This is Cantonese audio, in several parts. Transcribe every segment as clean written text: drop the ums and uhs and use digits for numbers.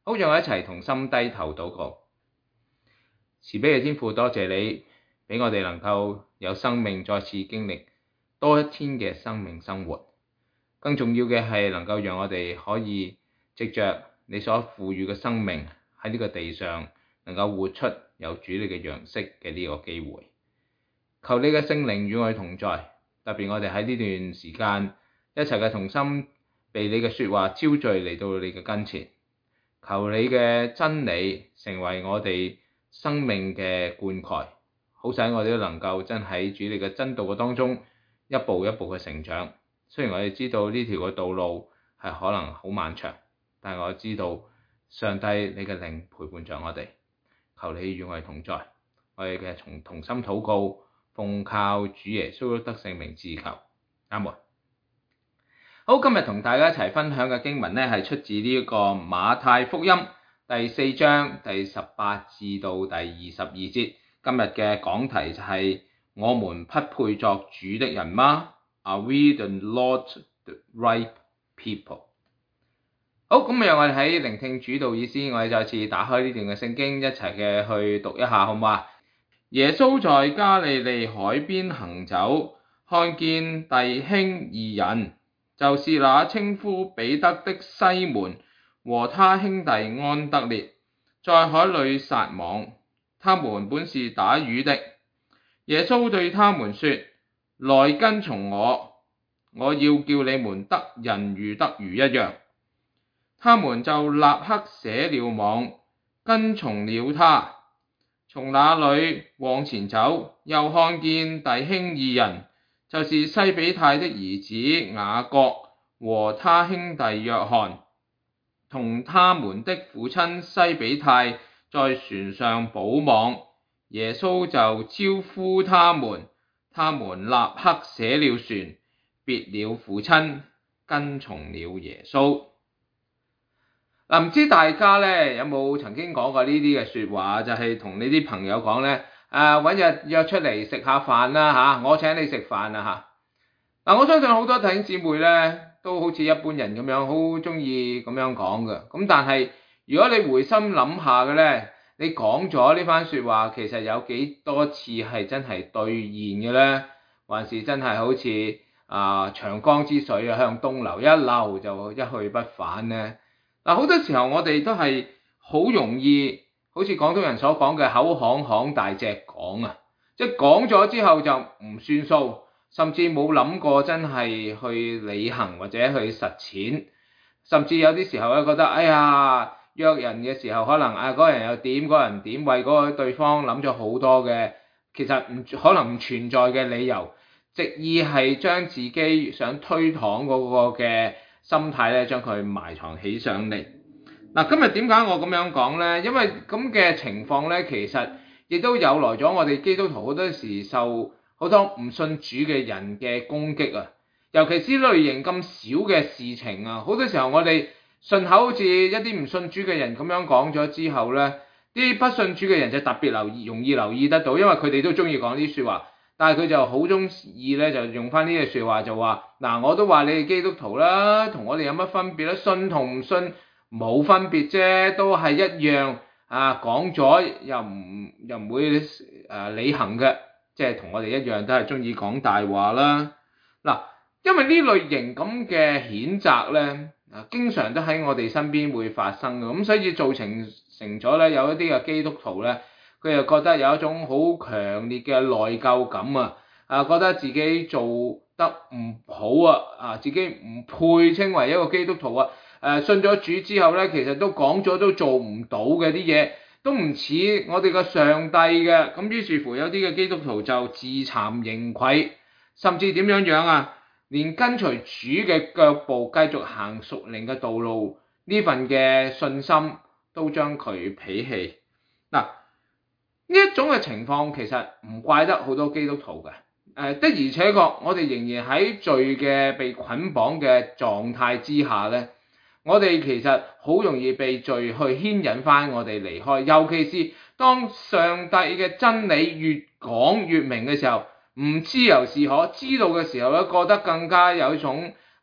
好，讓我一齊同心低頭禱告。慈悲嘅天父，多謝你俾我哋能夠有生命再次經歷多一天嘅生命生活。更重要嘅係能夠讓我哋可以藉着你所賦予嘅生命喺呢個地上能夠活出有主你嘅樣式嘅呢個機會。求你嘅聖靈與我哋同在，特別我哋喺呢段時間一齊嘅同心被你嘅說話招聚嚟到你嘅跟前。求你嘅真理成為我哋生命嘅灌溉，好使我哋都能夠真喺主你嘅真道嘅當中一步一步嘅成長。雖然我哋知道呢條嘅道路係可能好漫長，但係我知道上帝你嘅靈陪伴着我哋。求你與我哋同在，我哋嘅同心禱告，奉靠主耶穌得聖名自求，阿門。好，今日同大家一齊分享嘅經文呢，係出自呢個馬太福音第4章第18至到第22節。今日嘅講題就係我們匹配作主的人嗎？ Are we the Lord the right people？ 好，咁讓我哋喺聆聽主道意思，我哋再次打開呢段嘅聖經，一齊嘅去讀一下，好唔好啊？耶穌在加利利海邊行走，看見弟兄二人，就是那稱呼彼得的西門和他兄弟安德烈，在海裏撒網。他們本是打魚的。耶穌對他們說：來跟從我，我要叫你們得人如得魚一樣。他們就立刻捨了網，跟從了他。從那裏往前走，又看見弟兄二人，就是西比泰的兒子雅各和他兄弟約翰，同他們的父親西比泰在船上補網。耶穌就招呼他們，他們立刻捨了船，別了父親，跟從了耶穌。唔知大家咧有冇曾經講過呢啲嘅説話，就係同你啲朋友講咧，揾日約出嚟食下飯啦嚇，我請你食飯啊嚇。我相信好多弟兄姊妹咧都好似一般人咁樣，好中意咁樣講嘅。咁但係如果你回心諗下嘅咧，你講咗呢番説話，其實有幾多次係真係兌現嘅咧？還是真係好似長江之水向東流，一流就一去不返咧？好多時候我哋都係好容易，好似廣東人所講嘅口行行大隻講啊，即係講咗之後就唔算數，甚至冇諗過真係去履行或者去實踐，甚至有啲時候咧覺得，哎呀約人嘅時候可能嗰人又點，嗰人點，為嗰個對方諗咗好多嘅，其實可能唔存在嘅理由，藉意係將自己想推搪嗰個嘅心態咧，將佢埋藏起上嚟。今日點解我咁樣講呢？因為咁嘅情況咧，其實亦都有來咗我哋基督徒好多時受好多唔信主嘅人嘅攻擊啊。尤其是類型咁少嘅事情啊，好多時候我哋順口好似一啲唔信主嘅人咁樣講咗之後咧，啲不信主嘅人就特別容易留意得到，因為佢哋都中意講啲説話。但係佢就好中意咧，就用翻呢啲説話就話，我都話你哋基督徒啦，同我哋有乜分別咧？信同唔信冇分別啫，都係一樣講咗又唔會履行嘅，即係同我哋一樣都係中意講大話啦。因為呢類型咁嘅譴責咧，經常都喺我哋身邊會發生嘅，咁所以造成咗咧有一啲嘅基督徒咧，佢又覺得有一種好強烈嘅內疚感覺得自己做得唔好自己唔配稱為一個基督徒信咗主之後咧，其實都講咗都做唔到嘅啲嘢，都唔似我哋個上帝嘅，咁於是乎有啲嘅基督徒就自慚形愧，甚至點樣連跟隨主嘅腳步繼續行屬靈嘅道路，呢份嘅信心都將佢鄙棄。呢一種嘅情況其實唔怪得好多基督徒嘅，的而且確我哋仍然喺罪嘅被捆綁嘅狀態之下咧，我哋其實好容易被罪去牽引翻我哋離開，尤其是當上帝嘅真理越講越明嘅時候，唔知由是可，知道嘅時候咧，覺得更加有一種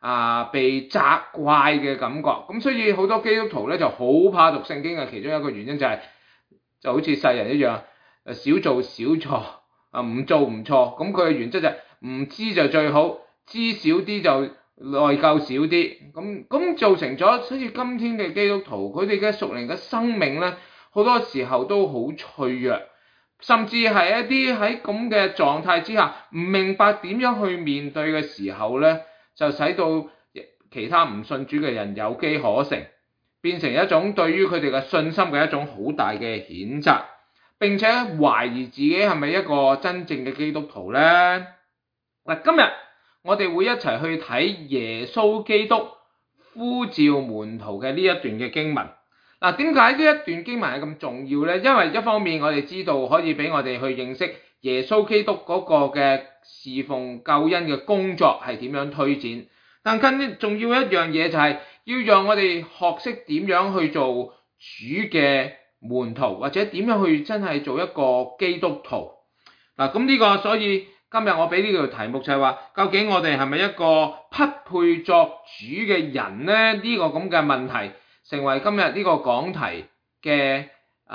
被責怪嘅感覺。咁所以好多基督徒咧就好怕讀聖經嘅其中一個原因就係、就好似世人一樣，少做少錯，唔做唔錯。咁佢嘅原則就係唔知就最好，知少啲就內疚少啲。咁造成咗，所以今天嘅基督徒佢哋嘅屬靈嘅生命咧，好多時候都好脆弱，甚至係一啲喺咁嘅狀態之下，唔明白點樣去面對嘅時候咧，就使到其他唔信主嘅人有機可乘，變成一種對於佢哋嘅信心嘅一種好大嘅譴責，並且懷疑自己係咪一個真正嘅基督徒呢？嗱，今日我哋會一齊去睇耶穌基督呼召門徒嘅呢一段嘅經文。嗱，點解呢一段經文係咁重要呢？因為一方面我哋知道可以俾我哋去認識耶穌基督嗰個嘅侍奉救恩嘅工作係點樣推展，但更重要一樣嘢就係要讓我哋學識點樣去做主嘅門徒，或者點樣去真係做一個基督徒。嗱，咁呢個所以今日我俾呢個題目就係話，究竟我哋係咪一個匹配作主嘅人呢？呢個咁嘅問題成為今日呢個講題嘅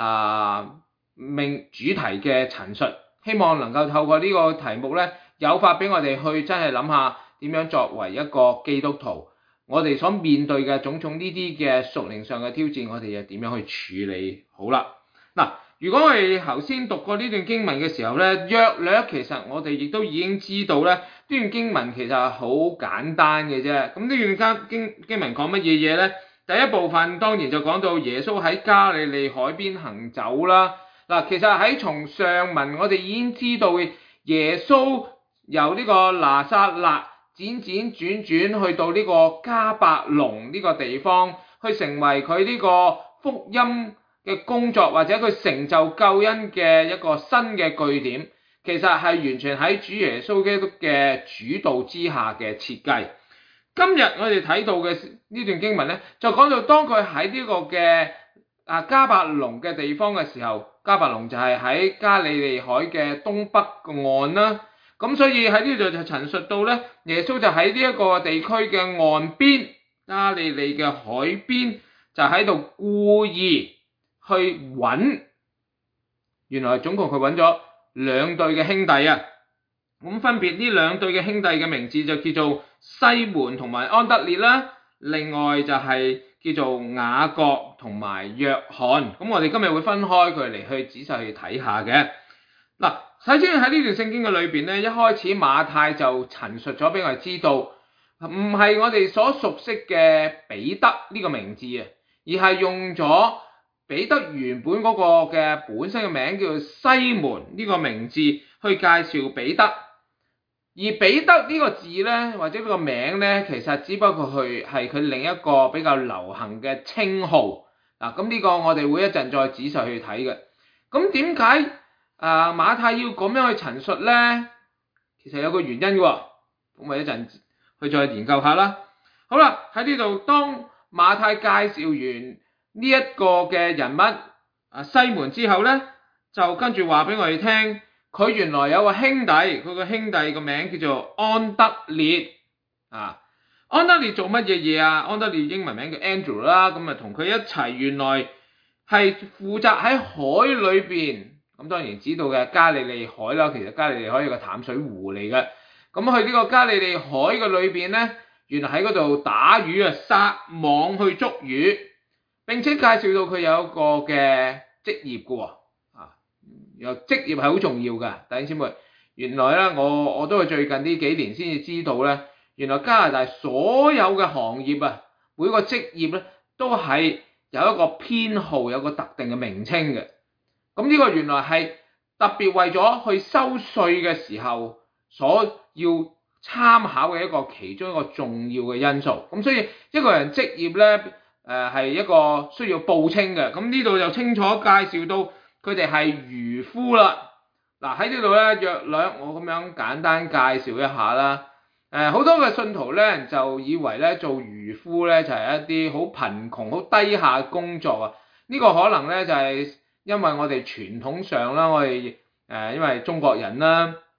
主題嘅陳述，希望能夠透過呢個題目咧，誘發俾我哋去真係諗下點樣作為一個基督徒，我哋所面對嘅種種呢啲嘅屬靈上嘅挑戰，我哋又點樣去處理好啦？嗱，如果我哋頭先讀過呢段經文嘅時候咧，約略其實我哋亦都已經知道咧，呢段經文其實係好簡單嘅啫。咁呢段經文講乜嘢嘢咧？第一部分當然就講到耶穌喺加利利海邊行走啦。嗱，其實喺從上文我哋已經知道耶穌由呢個拿撒勒輾轉去到呢個迦百農呢個地方，去成為佢呢個福音嘅工作，或者佢成就救恩嘅一個新嘅據點，其實係完全喺主耶穌基督嘅主導之下嘅設計。今日我哋睇到嘅呢段經文咧，就講到當佢喺呢個嘅迦百農嘅地方嘅時候，迦百農就係喺加利利海嘅東北岸啦。咁所以喺呢度就陳述到咧，耶穌就喺呢一個地區嘅岸邊，加利利嘅海邊，就喺度故意去揾，原來總共佢揾咗兩對嘅兄弟啊。咁分別呢兩對嘅兄弟嘅名字就叫做西門同埋安德烈啦，另外就係叫做雅各同埋約翰。咁我哋今日會分開佢嚟去仔細去睇下嘅。嗱，首先喺呢段聖經嘅裏邊咧，一開始馬太就陳述咗俾我哋知道，唔係我哋所熟悉嘅彼得呢個名字啊，而係用咗彼得原本嗰個嘅本身嘅名叫做西門呢個名字去介紹彼得。而彼得呢個字咧，或者呢個名咧，其實只不過係佢另一個比較流行嘅稱號。嗱，咁呢個我哋會一陣再仔細去睇嘅。咁點解馬太要咁樣去陳述咧？其實有個原因嘅喎，咁我一陣去再研究下啦。好啦，喺呢度當馬太介紹完呢一個嘅人物西門之後咧，就跟住話俾我哋聽。佢原來有個兄弟，佢個兄弟個名叫做安德烈啊。安德烈做乜嘢啊？安德烈英文名叫 Andrew 啦，咁啊同佢一齊原來係負責喺海裏邊，咁當然知道嘅加利利海啦，其實加利利海係個淡水湖嚟嘅。咁去呢個加利利海嘅裏邊咧，原來喺嗰度打魚啊，撒網去捉魚，並且介紹到佢有一個嘅職業嘅喎。又職業係好重要㗎，弟兄姊妹。原來咧，我都係最近呢幾年先至知道咧，原來加拿大所有嘅行業啊，每個職業咧都係有一個編號，有個特定嘅名稱嘅。咁呢個原來係特別為咗去收稅嘅時候所要參考嘅一個其中一個重要嘅因素。咁所以一個人職業咧，係一個需要報稱嘅。咁呢度就清楚介紹到。佢哋係漁夫啦。嗱，喺呢度咧，約略我咁樣簡單介紹一下啦。好多嘅信徒咧就以為咧做漁夫咧就係一啲好貧窮好低下嘅工作啊。呢個可能咧就係因為我哋傳統上啦，我哋因為中國人啦，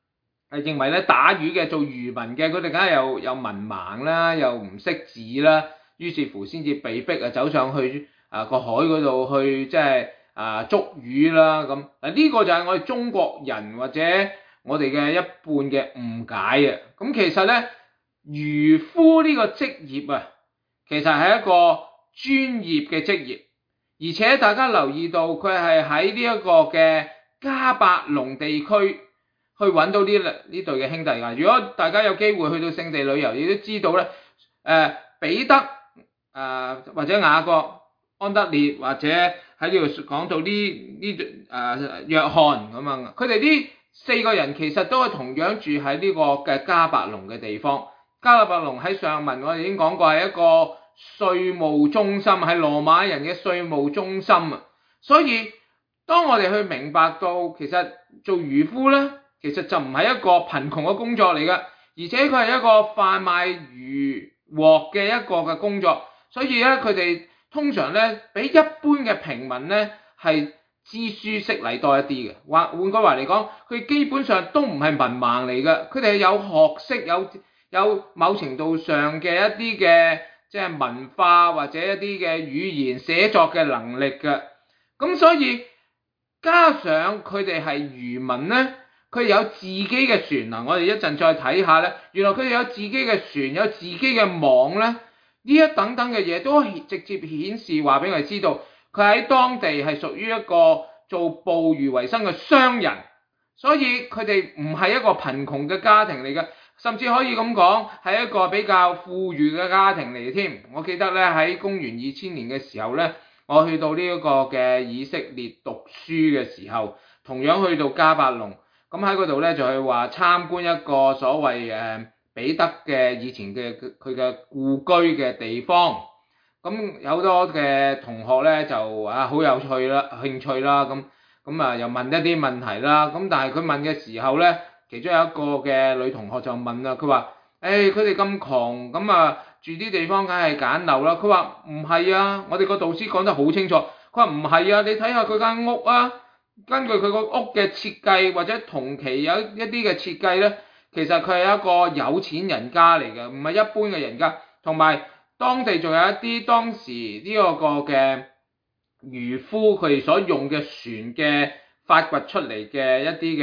係認為咧打魚嘅做漁民嘅，佢哋梗係有文盲啦，又唔識字啦，於是乎先至被逼走上去個海嗰度去即係捉魚啦咁。呢個就係我哋中國人或者我哋嘅一半嘅誤解啊。咁其實咧漁夫呢個職業啊，其實係一個專業嘅職業，而且大家留意到佢係喺呢一個嘅迦百農地區去揾到呢對嘅兄弟㗎。如果大家有機會去到聖地旅遊，你都知道咧，彼得或者雅各、安德烈或者喺呢度講到約翰咁啊，佢哋呢4個人其實都係同樣住喺呢個嘅迦百農嘅地方。迦百農喺上文我哋已經講過係一個稅務中心，係羅馬人嘅稅務中心啊。所以當我哋去明白到其實做漁夫咧，其實就唔係一個貧窮嘅工作嚟嘅，而且佢係一個販賣漁獲嘅一個嘅工作。所以咧佢哋通常咧比一般嘅平民咧係知書識禮多一啲嘅。換句話嚟講，佢基本上都唔係文盲嚟嘅，佢哋係有學識，有某程度上嘅一啲嘅即係文化或者一啲嘅語言寫作嘅能力嘅。咁所以加上佢哋係漁民咧，佢有自己嘅船啊！我哋一陣再睇下咧，原來佢哋有自己嘅船，有自己嘅網咧，呢一等等嘅嘢都直接顯示話俾我哋知道，佢喺當地係屬於一個做捕魚為生嘅商人，所以佢哋唔係一個貧窮嘅家庭嚟嘅，甚至可以咁講係一個比較富裕嘅家庭嚟添。我記得咧喺公元2000年嘅時候咧，我去到呢一個嘅以色列讀書嘅時候，同樣去到迦百農，咁喺嗰度咧就係話參觀一個所謂彼得嘅以前嘅佢嘅故居嘅地方。咁有好多嘅同學咧就好有趣啦，興趣啦，咁又問一啲問題啦。咁但係佢問嘅時候咧，其中有一個嘅女同學就問啦，佢話：佢哋咁窮，咁住啲地方梗係簡陋啦。佢話唔係啊，我哋個導師講得好清楚。佢話唔係啊，你睇下佢間屋啊，根據佢個屋嘅設計或者同期有一啲嘅設計咧，其實佢係一個有錢人家嚟嘅，唔係一般嘅人家。同埋當地仲有一啲當時呢個嘅漁夫佢哋所用嘅船嘅發掘出嚟嘅一啲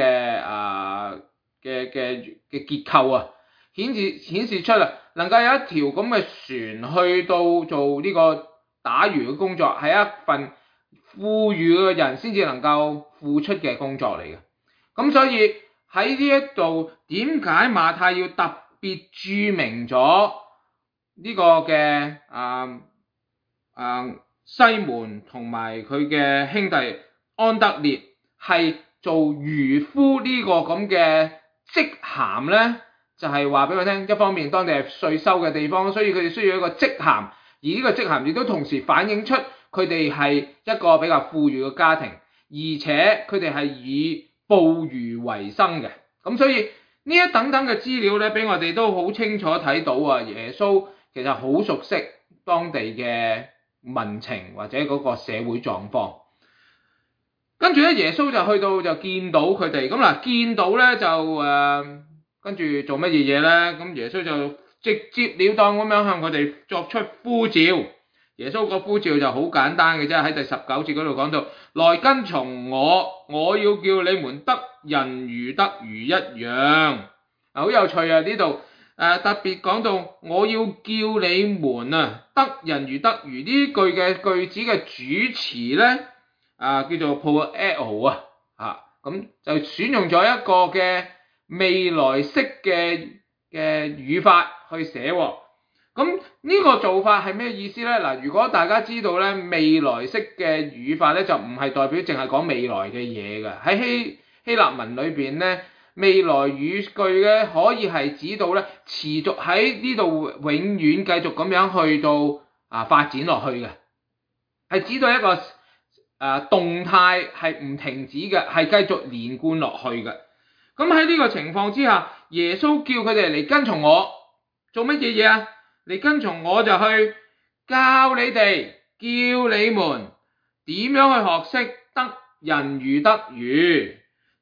嘅結構啊，顯示出能夠有一條咁嘅船去到做呢個打魚嘅工作，係一份富裕嘅人先至能夠付出嘅工作嚟嘅。咁所以喺呢一度點解馬太要特別注明咗呢個嘅西門同埋佢嘅兄弟安德烈係做漁夫呢個咁嘅職銜咧？就係話俾我聽，一方面當地係稅收嘅地方，所以佢哋需要一個職銜，而呢個職銜亦都同時反映出佢哋係一個比較富裕嘅家庭，而且佢哋係以捕魚為生嘅。咁所以呢一等等嘅資料咧，俾我哋都好清楚睇到啊，耶穌其實好熟悉當地嘅民情或者嗰個社會狀況。跟住咧，耶穌就去到就見到佢哋，咁嗱見到咧就跟住做乜嘢咧？咁耶穌就直接了當咁樣向佢哋作出呼召。耶穌個呼召就好簡單嘅啫，喺第19節嗰度講到：來跟從我，我要叫你們得人如得魚一樣。好有趣啊！呢度特別講到我要叫你們得人如得魚，呢句嘅句子嘅主詞咧叫做 poeo 咁就選用咗一個嘅未來式嘅語法去寫喎。咁呢個做法係咩意思咧？嗱，如果大家知道咧，未來式嘅語法咧就唔係代表淨係講未來嘅嘢嘅。喺希臘文裏邊咧，未來語句咧可以係指到咧持續喺呢度永遠繼續咁樣去到發展落去嘅，係指到一個動態係唔停止嘅，係繼續連貫落去嘅。咁喺呢個情況之下，耶穌叫佢哋嚟跟從我，做乜嘢啊？嚟跟從我就去教你哋，叫你們點樣去學識得人如得魚，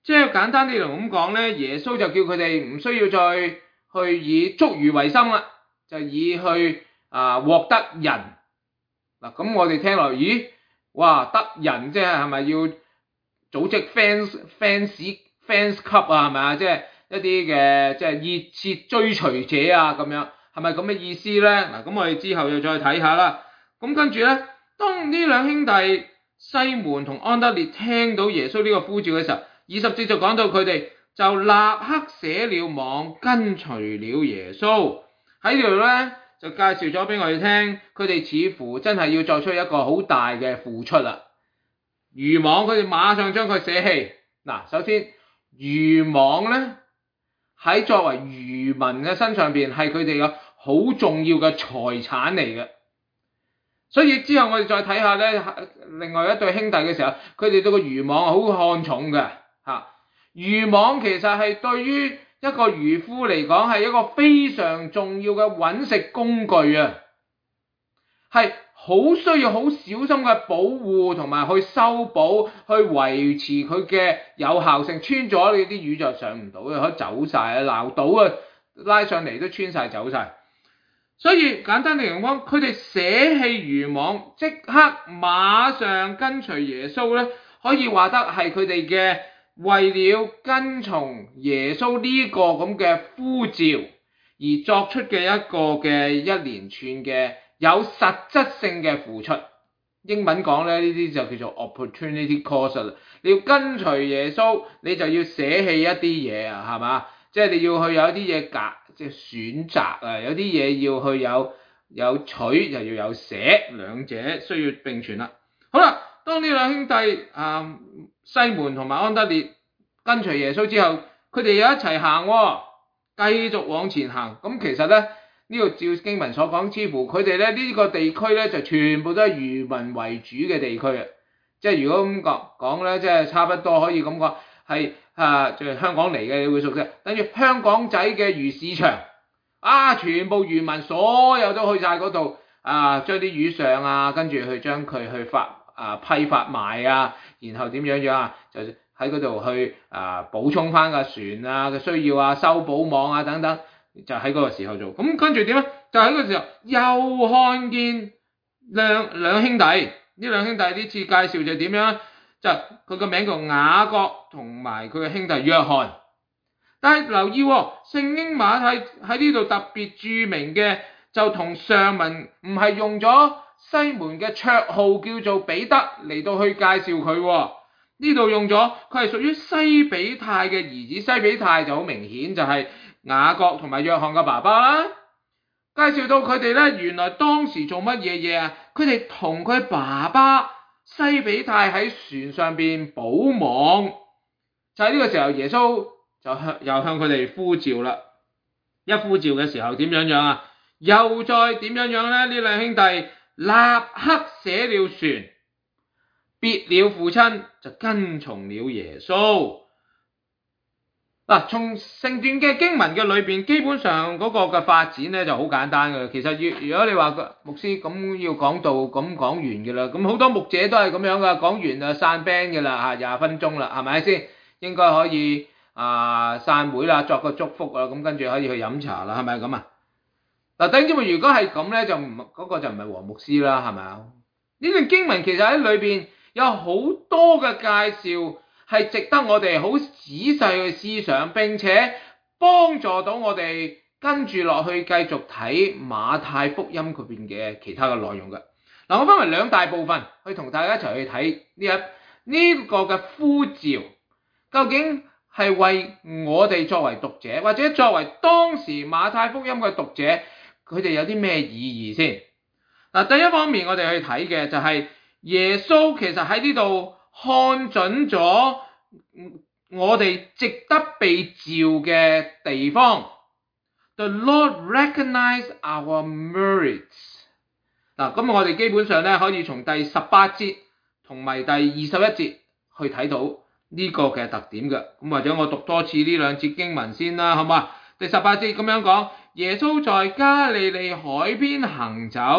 即係簡單啲嚟咁講咧，耶穌就叫佢哋唔需要再去以捉魚為生啦，就以去獲得人。嗱，咁我哋聽落，咦，哇，得人即係咪要組織 fans club 啊？係咪啊？即係一啲嘅即係熱切追隨者啊咁樣，係咪咁嘅意思咧？嗱，咁我哋之後又再睇下啦。咁跟住咧，當呢兩兄弟西門同安德烈聽到耶穌呢個呼召嘅時候，20節就講到佢哋就立刻捨了網，跟隨了耶穌。喺呢度咧就介紹咗俾我哋聽，佢哋似乎真係要作出一個好大嘅付出啦。漁網佢哋馬上將佢捨棄。嗱，首先漁網咧喺作為漁民嘅身上邊係佢哋嘅好重要嘅財產嚟嘅。所以之後我哋再睇下咧，另外一對兄弟嘅時候，佢哋對個漁網好看重嘅嚇。漁網其實係對於一個漁夫嚟講係一個非常重要嘅揾食工具啊，係好需要好小心嘅保護同埋去修補，去維持佢嘅有效性。穿咗你啲魚就上唔到嘅，可以走晒啊，撈到啊，拉上嚟都穿晒走晒。所以簡單嚟講，佢哋捨棄漁網，即刻馬上跟隨耶穌咧，可以話得係佢哋嘅為了跟從耶穌呢個咁嘅呼召而作出嘅一個嘅一連串嘅有實質性嘅付出。英文講咧，呢啲就叫做 opportunity cost 啦。你要跟隨耶穌，你就要捨棄一啲嘢啊，係嘛？即係你要去有一啲嘢即係選擇啊，有啲嘢要去有取又要有捨，兩者需要並存啦。好啦，當呢兩兄弟西門同埋安德烈跟隨耶穌之後，佢哋又一齊行喎，繼續往前行。咁其實咧呢個照經文所講，似乎佢哋咧呢個地區咧就全部都係漁民為主嘅地區啊。即係如果咁講咧，即係差不多可以咁講係就係香港嚟嘅，你會熟悉。等於香港仔嘅魚市場全部漁民所有都去晒嗰度將啲魚上跟住去將佢去批發賣然後點樣就喺嗰度去補充翻個船嘅需要修補網等等，就喺嗰個時候做。咁跟住點咧？就喺嗰個時候又看見兩兄弟，呢兩兄弟呢次介紹就點樣？就佢個名叫雅各同埋佢嘅兄弟約翰。但係留意聖經馬太喺呢度特別註明嘅，就同上文唔係用咗西門嘅綽號叫做彼得嚟到去介紹佢。呢度用咗佢係屬於西比泰嘅兒子。西比泰就好明顯就係雅各同埋約翰嘅爸爸啦。介紹到佢哋咧，原來當時做乜嘢啊？佢哋同佢爸爸西比泰喺船上邊補網。就喺呢個時候，耶穌就又向佢哋呼召啦。一呼召嘅時候點樣又再點樣咧？呢兩兄弟立刻捨了船，別了父親，就跟從了耶穌。嗱，從成段嘅經文嘅裏邊，基本上嗰個嘅發展咧就好簡單嘅。其實如果你話牧師咁要講道咁講完嘅啦，咁好多牧者都係咁樣噶，講完就散 band 嘅啦，20分鐘啦，係咪先？應該可以散會啦，作個祝福啦，咁跟住可以去飲茶啦，係咪咁啊？嗱，弟兄姊妹，如果係咁咧，就唔嗰個就唔係黃牧師啦，係咪啊？呢段經文其實喺裏邊有好多嘅介紹，係值得我哋好仔細去思想，並且幫助到我哋跟住落去繼續睇馬太福音嗰邊嘅其他嘅內容嘅。嗱，我分為兩大部分去同大家一齊去睇呢個嘅呼召，究竟係為我哋作為讀者，或者作為當時馬太福音嘅讀者，佢哋有啲咩意義先？嗱，第一方面我哋去睇嘅就係耶穌其實喺呢度看準咗我哋值得被召嘅地方。The Lord recognized our merits。嗱，咁我哋基本上咧可以從第18節同埋第21節去睇到呢個嘅特點嘅。咁或者我讀多次呢兩節經文先啦，好唔好啊？第18節咁樣講，耶穌在加利利海邊行走，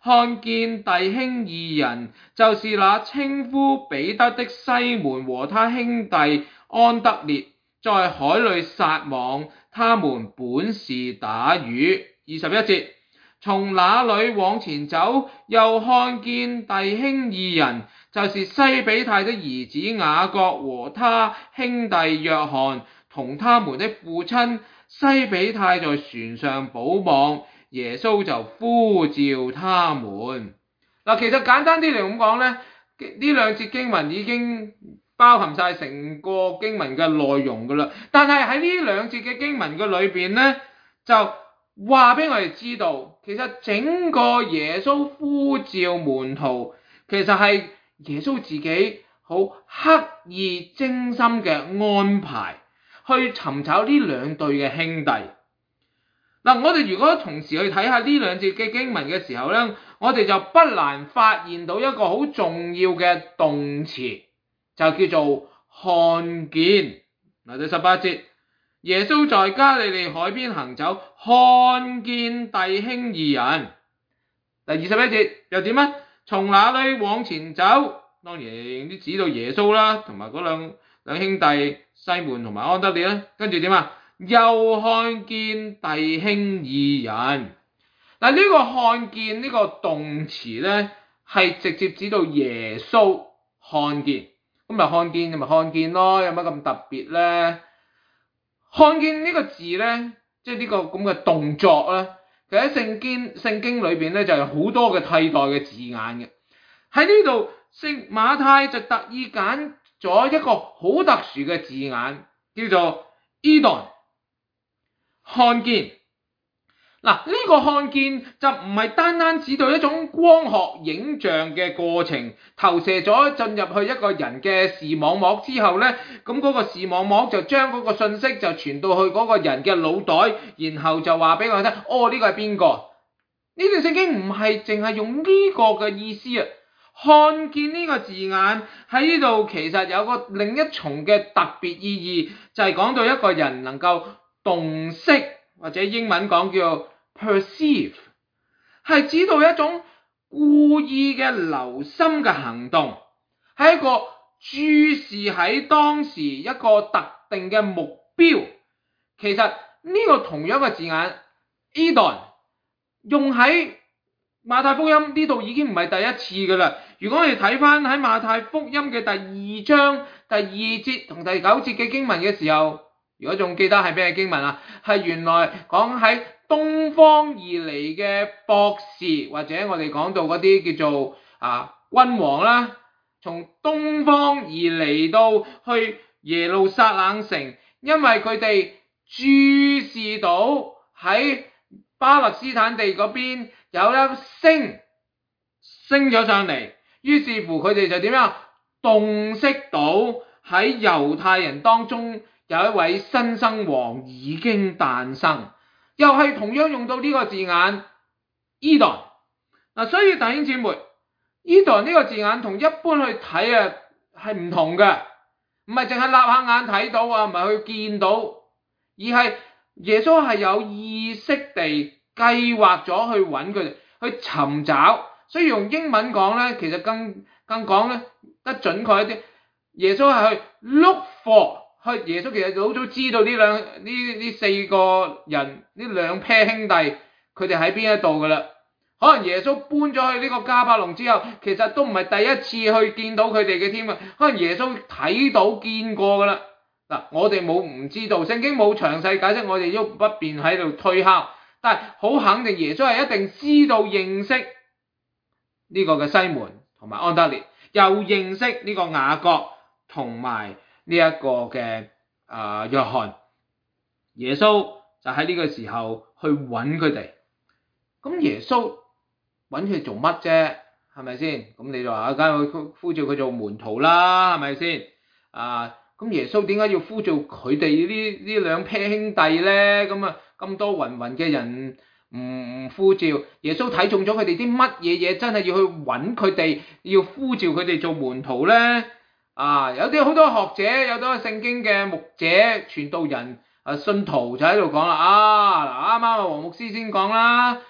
看見弟兄二人，就是那稱呼彼得的西門和他兄弟安德烈，在海裏撒網，他們本是打魚。21節，從那裏往前走，又看見弟兄二人，就是西比泰的兒子雅各和他兄弟約翰，同他們的父親西比泰在船上補網，耶穌就呼召他們。嗱，其實簡單啲嚟咁講呢，呢兩節經文已經包含晒成個經文嘅內容噶啦。但係喺呢兩節嘅經文嘅裏邊呢，就話俾我哋知道，其實整個耶穌呼召門徒，其實係耶穌自己好刻意精心嘅安排，去尋找呢兩對嘅兄弟。嗱，我哋如果同時去睇下呢兩節嘅經文嘅時候呢，我哋就不難發現到一個好重要嘅動詞，就叫做看見。嗱，第18節，耶穌在加利利海邊行走，看見弟兄二人。第21節又點啊？從那裏往前走，當然都指到耶穌啦，同埋嗰兩兄弟西門同埋安德烈啦。跟住點啊？又看見弟兄二人。嗱，呢個看見呢個動詞呢，係直接指到耶穌看見。咁咪看見就咪看見咯，有乜咁特別呢？看見呢個字呢，即係呢個咁嘅動作呢，其實喺聖經裏邊呢，就有好多嘅替代嘅字眼嘅。喺呢度聖馬太就特意揀咗一個好特殊嘅字眼，叫做 Eidon， 看見。嗱，呢個看見就唔係單單指到一種光學影像嘅過程，投射咗進入去一個人嘅視網膜之後呢，咁嗰個視網膜就將嗰個信息就傳到去嗰個人嘅腦袋，然後就話俾我聽，哦，呢個係邊個？呢段聖經唔係淨係用呢個嘅意思啊！看見呢個字眼喺呢度其實有個另一重嘅特別意義，就係講到一個人能夠洞悉，或者英文講叫perceive， 係指到一種故意嘅留心嘅行動，係一個注視喺當時一個特定嘅目標。其實呢個同樣嘅字眼 Eidon 用喺馬太福音呢度已經唔係第一次噶啦。如果我哋睇翻喺馬太福音嘅第2章第2節同第9節嘅經文嘅時候，如果仲記得係咩經文啊？係原來講喺東方而嚟嘅博士，或者我哋講到嗰啲叫做君王啦，從東方而嚟到去耶路撒冷城，因為佢哋注視到喺巴勒斯坦地嗰邊有粒星升咗上嚟，於是乎佢哋就點樣洞悉到喺猶太人當中有一位新生王已經誕生，又係同樣用到呢個字眼 Eidon。 所以弟兄姊妹， Eidon 呢個字眼同一般去睇係唔同嘅，唔係淨係立下眼睇到唔係去見到，而係耶穌係有意識地計劃咗去揾佢哋，去尋找。所以用英文講呢，其實更講呢得準確一啲，耶穌係去 look for， 耶穌其實好早知道呢四個人，呢兩 pair 兄弟佢哋喺邊一度噶啦。可能耶穌搬咗去呢個迦百農之後，其實都唔係第一次去見到佢哋嘅添啊，可能耶穌睇到見過噶啦。嗱，我哋唔知道，聖經冇詳細解釋，我哋都不便喺度推敲，但係好肯定耶穌係一定知道認識呢個嘅西門同埋安德烈，又認識呢個雅各同埋呢一個嘅約翰。耶穌就喺呢個時候去揾佢哋。咁耶穌揾佢做乜啫？係咪先？咁你就話梗係去呼召佢做門徒啦，係咪先？咁耶穌點解要呼召佢哋呢兩 pair 兄弟咧？咁多芸嘅人唔呼召耶穌，睇中咗佢哋啲乜嘢真係要去揾佢哋，要呼召佢哋做門徒咧？有啲好多學者，有好多聖經嘅牧者、傳道人、信徒就喺度講啦。啱啱黃牧師先講啦，呢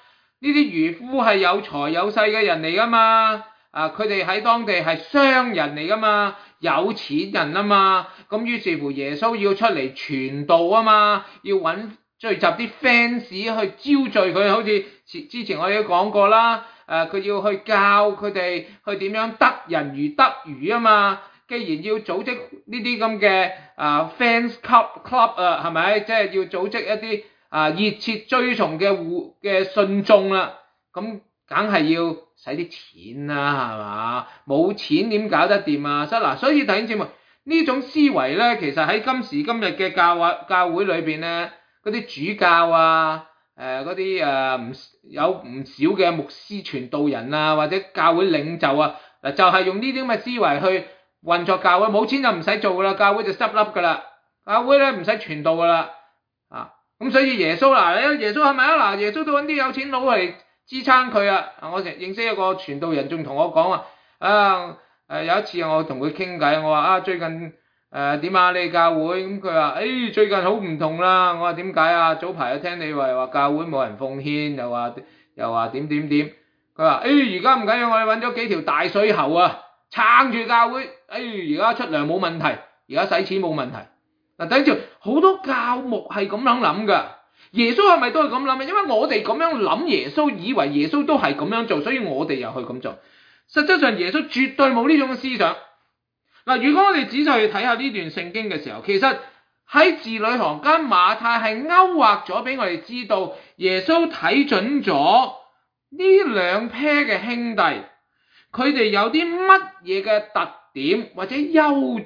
呢啲漁夫係有財有勢嘅人嚟噶嘛，佢哋喺當地係商人嚟噶嘛，有錢人啊嘛，咁於是乎耶穌要出嚟傳道啊嘛，要聚集啲 fans 去招聚佢，好似之前我哋都講過啦，佢要去教佢哋去點樣得人如得魚啊嘛。既然要組織呢啲咁嘅fans club 係咪？即係要組織一啲熱切追崇嘅信眾啦，咁梗係要使啲錢啦，係嘛？冇錢點搞得掂啊？所以弟兄姊妹，呢種思維咧，其實喺今時今日嘅教會裏邊咧，嗰啲主教嗰啲有唔少嘅牧師傳道人啊，或者教會領袖啊，嗱就係用呢啲咁嘅思維去運作教會，冇錢就唔使做噶啦，教會就執笠噶啦，教會咧唔使傳道噶啦，咁所以耶穌耶穌係咪啊？耶穌都揾啲有錢佬嚟支撐佢啊！我認識一個傳道人，仲同我講有一次我同佢傾偈，我話最近點啊？你教會咁佢話最近好唔同啦。我話點解啊？早排我聽你話教會冇人奉獻，又話點，佢話而家唔緊要，我哋揾咗幾條大水喉啊！撐住教會，而家出糧冇問題，而家使錢冇問題。嗱，等住好多教牧係咁樣諗噶，耶穌係咪都係咁諗？因為我哋咁樣諗耶穌，以為耶穌都係咁樣做，所以我哋又去咁做。實際上耶穌絕對冇呢種嘅思想。嗱，如果我哋仔細去睇下呢段聖經嘅時候，其實喺字裏行間馬太係勾畫咗俾我哋知道，耶穌睇準咗呢兩 pair 嘅兄弟。佢哋有啲乜嘢嘅特點或者優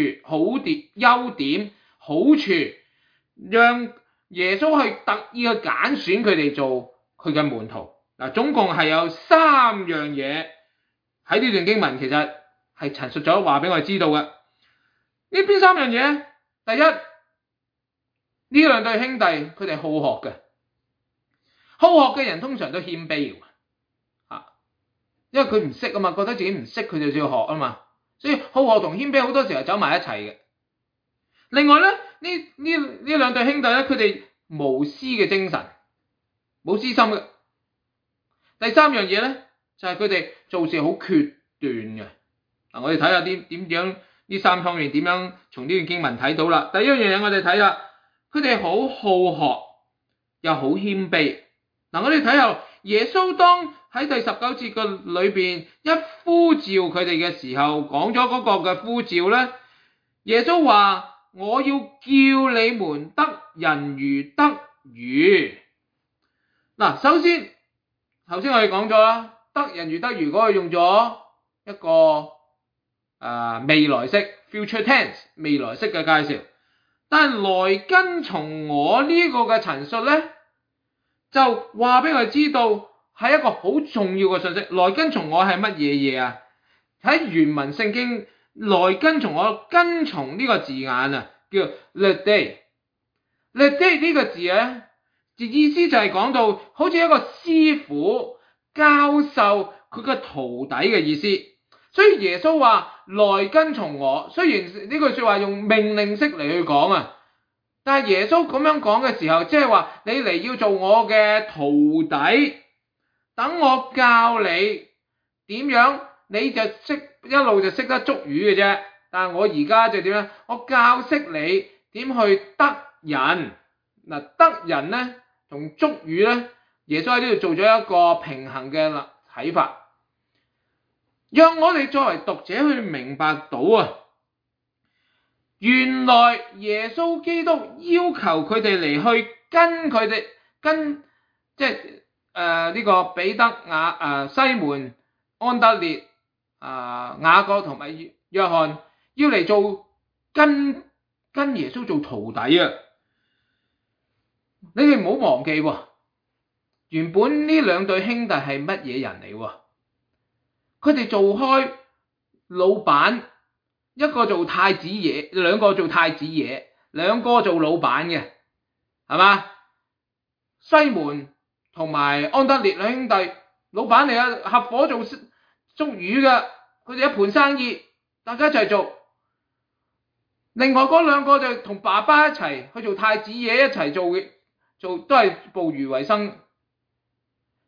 點、好處，讓耶穌去特意去揀選佢哋做佢嘅門徒。嗱，總共係有3樣嘢喺呢段經文，其實係陳述咗話俾我哋知道嘅。呢邊3樣嘢？第一，呢兩對兄弟佢哋好學嘅，好學嘅人通常都謙卑嘅。因為佢唔識啊嘛，覺得自己唔識，佢就要學啊嘛，所以好學同謙卑好多時候走埋一齊嘅。另外咧，呢兩對兄弟咧，佢哋無私嘅精神，冇私心嘅。第3樣嘢咧，就係佢哋做事好決斷嘅。嗱，我哋睇下點樣呢3方面點樣從呢段經文睇到啦。第一樣嘢我哋睇下，佢哋好好學又好謙卑。嗱，我哋睇下耶穌當喺第19節嘅裏邊一呼召佢哋嘅時候，講咗嗰個嘅呼召咧，耶穌話：我要叫你們得人如得魚。嗱，首先頭先我哋講咗啦，得人如得魚嗰個用咗一個未來式 future tense 未來式嘅介紹，但係來跟從我呢個嘅陳述咧，就話俾我哋知道係一個好重要嘅信息。來跟從我係乜嘢嘢啊？喺原文聖經來跟從我，跟從呢個字眼啊，叫 lede。 lede 呢個字咧，意思就係講到好似一個師傅教授佢嘅徒弟嘅意思。所以耶穌話來跟從我，雖然呢句說話用命令式嚟去講啊，但係耶穌咁樣講嘅時候，即係話你嚟要做我嘅徒弟，等我教你點樣，你就一路就識得捉魚嘅啫。但係我而家就點咧？我教識你點去得人。嗱，得人咧同捉魚咧，耶穌喺呢度做咗一個平衡嘅睇法，讓我哋作為讀者去明白到啊，原來耶穌基督要求佢哋嚟去跟即係呢個彼得、西門、安德烈、雅各同埋約翰，要嚟做跟耶穌做徒弟啊！你哋唔好忘記喎，原本呢兩對兄弟係乜嘢人嚟喎？佢哋做開老闆，一個做太子爺，兩個做太子爺，兩個做老闆嘅，係嘛？西門同埋安德烈兩兄弟，老闆嚟啊，合夥做捉魚嘅，佢哋一盤生意，大家一齊做。另外嗰兩個就同爸爸一齊去做太子爺，一齊做都係捕魚為生。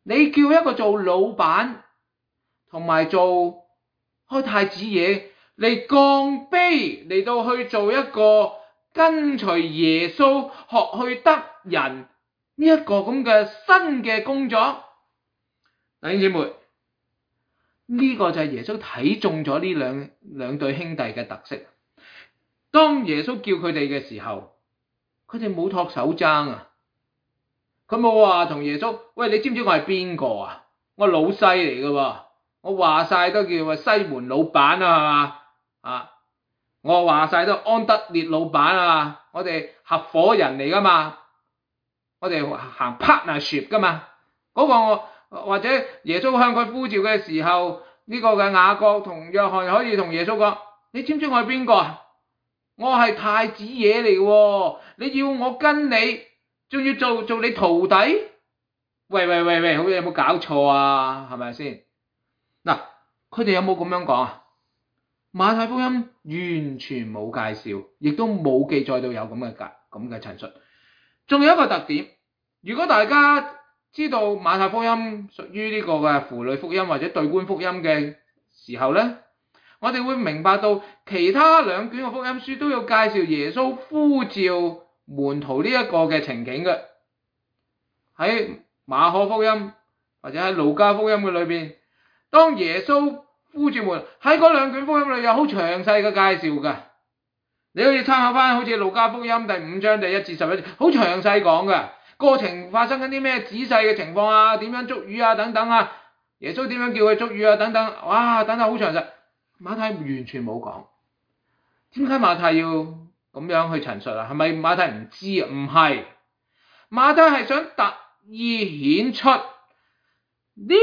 你叫一個做老闆同埋做開太子爺嚟降卑，嚟到去做一個跟隨耶穌學去得人呢一個咁嘅新嘅工作。弟兄姊妹，呢個就係耶穌睇中咗呢兩對兄弟嘅特色。當耶穌叫佢哋嘅時候，佢哋冇托手踭啊！佢冇話同耶穌，喂，你知唔知我係邊個啊？我老細嚟噶喎，我話晒都叫西門老闆啊，係嘛啊？我話晒都安德烈老闆啊，我哋合夥人嚟噶嘛，我哋行 partnership 噶嘛。嗰個我或者耶穌向佢呼召嘅時候，呢個嘅雅各同約翰可以同耶穌講：你知唔知我係邊個啊？我係太子爺嚟嘅，你要我跟你，仲要做你徒弟？喂，好似有冇搞錯啊？係咪先？嗱，佢哋有冇咁樣講啊？馬太福音完全冇介紹，亦都冇記載到有咁嘅陳述。仲有一個特點，如果大家知道馬太福音屬於呢個嘅符類福音或者對觀福音嘅時候咧，我哋會明白到其他兩卷嘅福音書都有介紹耶穌呼召門徒呢一個嘅情景嘅。喺馬可福音或者喺路加福音嘅裏邊，當耶穌呼召門徒喺嗰兩卷福音裏有好詳細嘅介紹嘅，你可以參考翻好似路加福音第5章第1至11節，好詳細講嘅過程發生緊啲咩仔細嘅情況啊，點樣捉魚啊等等啊，耶穌點樣叫佢捉魚啊等等，哇等等好詳細。馬太完全冇講，點解馬太要咁樣去陳述啊？係咪馬太唔知啊？唔係，馬太係想特意顯出呢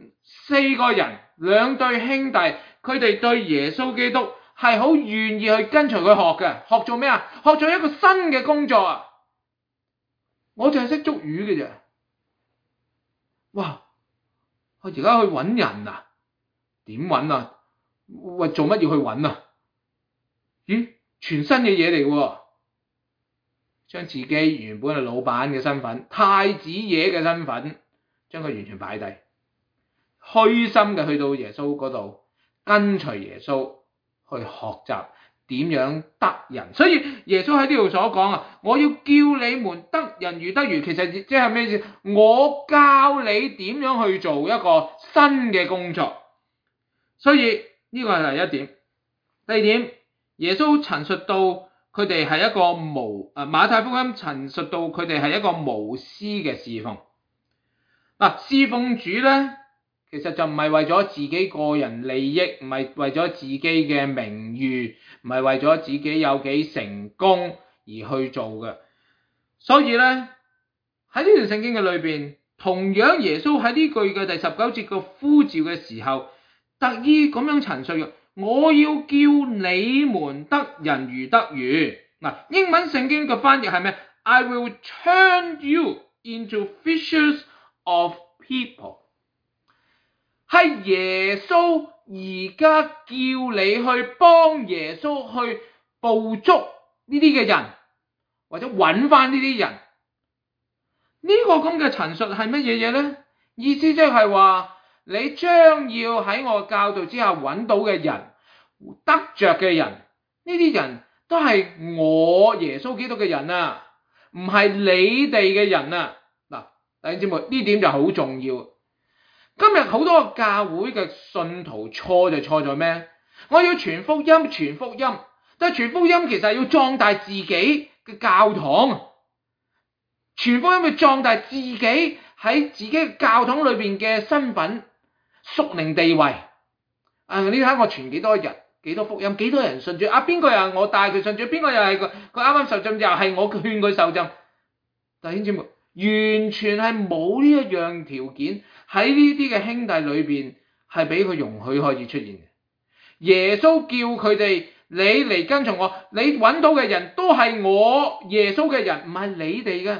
4個人兩對兄弟，佢哋對耶穌基督係好願意去跟隨佢學嘅。學做咩啊？學做一個新嘅工作啊！我就係識捉魚嘅啫。哇！我而家去揾人啊？點揾啊？喂，做乜要去揾啊？咦，全新嘅嘢嚟喎！將自己原本係老闆嘅身份、太子爺嘅身份，將佢完全擺低，虛心嘅去到耶穌嗰度，跟隨耶穌去學習點樣得人。所以耶穌喺呢度所講啊，我要叫你們得人如得魚，其實即係咩意思？我教你點樣去做一個新嘅工作。所以呢個係第一點。第二點，耶穌陳述到佢哋係一個馬太福音陳述到佢哋係一個無私嘅侍奉。侍奉主咧，其實就唔係為咗自己個人利益，唔係為咗自己嘅名譽，唔係為咗自己有幾成功而去做嘅。所以咧，喺呢段聖經嘅裏邊，同樣耶穌喺呢句嘅第19節嘅呼召嘅時候，特意咁樣陳述嘅，我要叫你們得人如得魚。英文聖經嘅翻譯係咩？ I will turn you into fishers of people。 係耶穌而家叫你去幫耶穌去捕捉呢啲嘅人，或者揾翻呢啲人。呢個咁嘅陳述係乜嘢嘢呢？意思即係話，你將要喺我教導之下揾到嘅人，得着嘅人，呢啲人都係我耶穌基督嘅人啊，唔係你哋嘅人啊。嗱，弟兄姊妹，呢點就好重要。今日好多教會嘅信徒錯就錯在咩？我要傳福音，但係傳福音其實係要壯大自己嘅教堂，傳福音要壯大自己喺自己嘅教堂裏邊嘅身份、屬靈地位。你睇我傳幾多人、幾多福音、幾多人信主啊？邊個又係我帶佢信主？邊個又係佢啱啱受浸，又係我勸佢受浸？弟兄姊妹，完全係冇呢一樣條件喺呢啲嘅兄弟裏邊係俾佢容許可以出現嘅。耶穌叫佢哋，你嚟跟從我，你揾到嘅人都係我耶穌嘅人，唔係你哋嘅。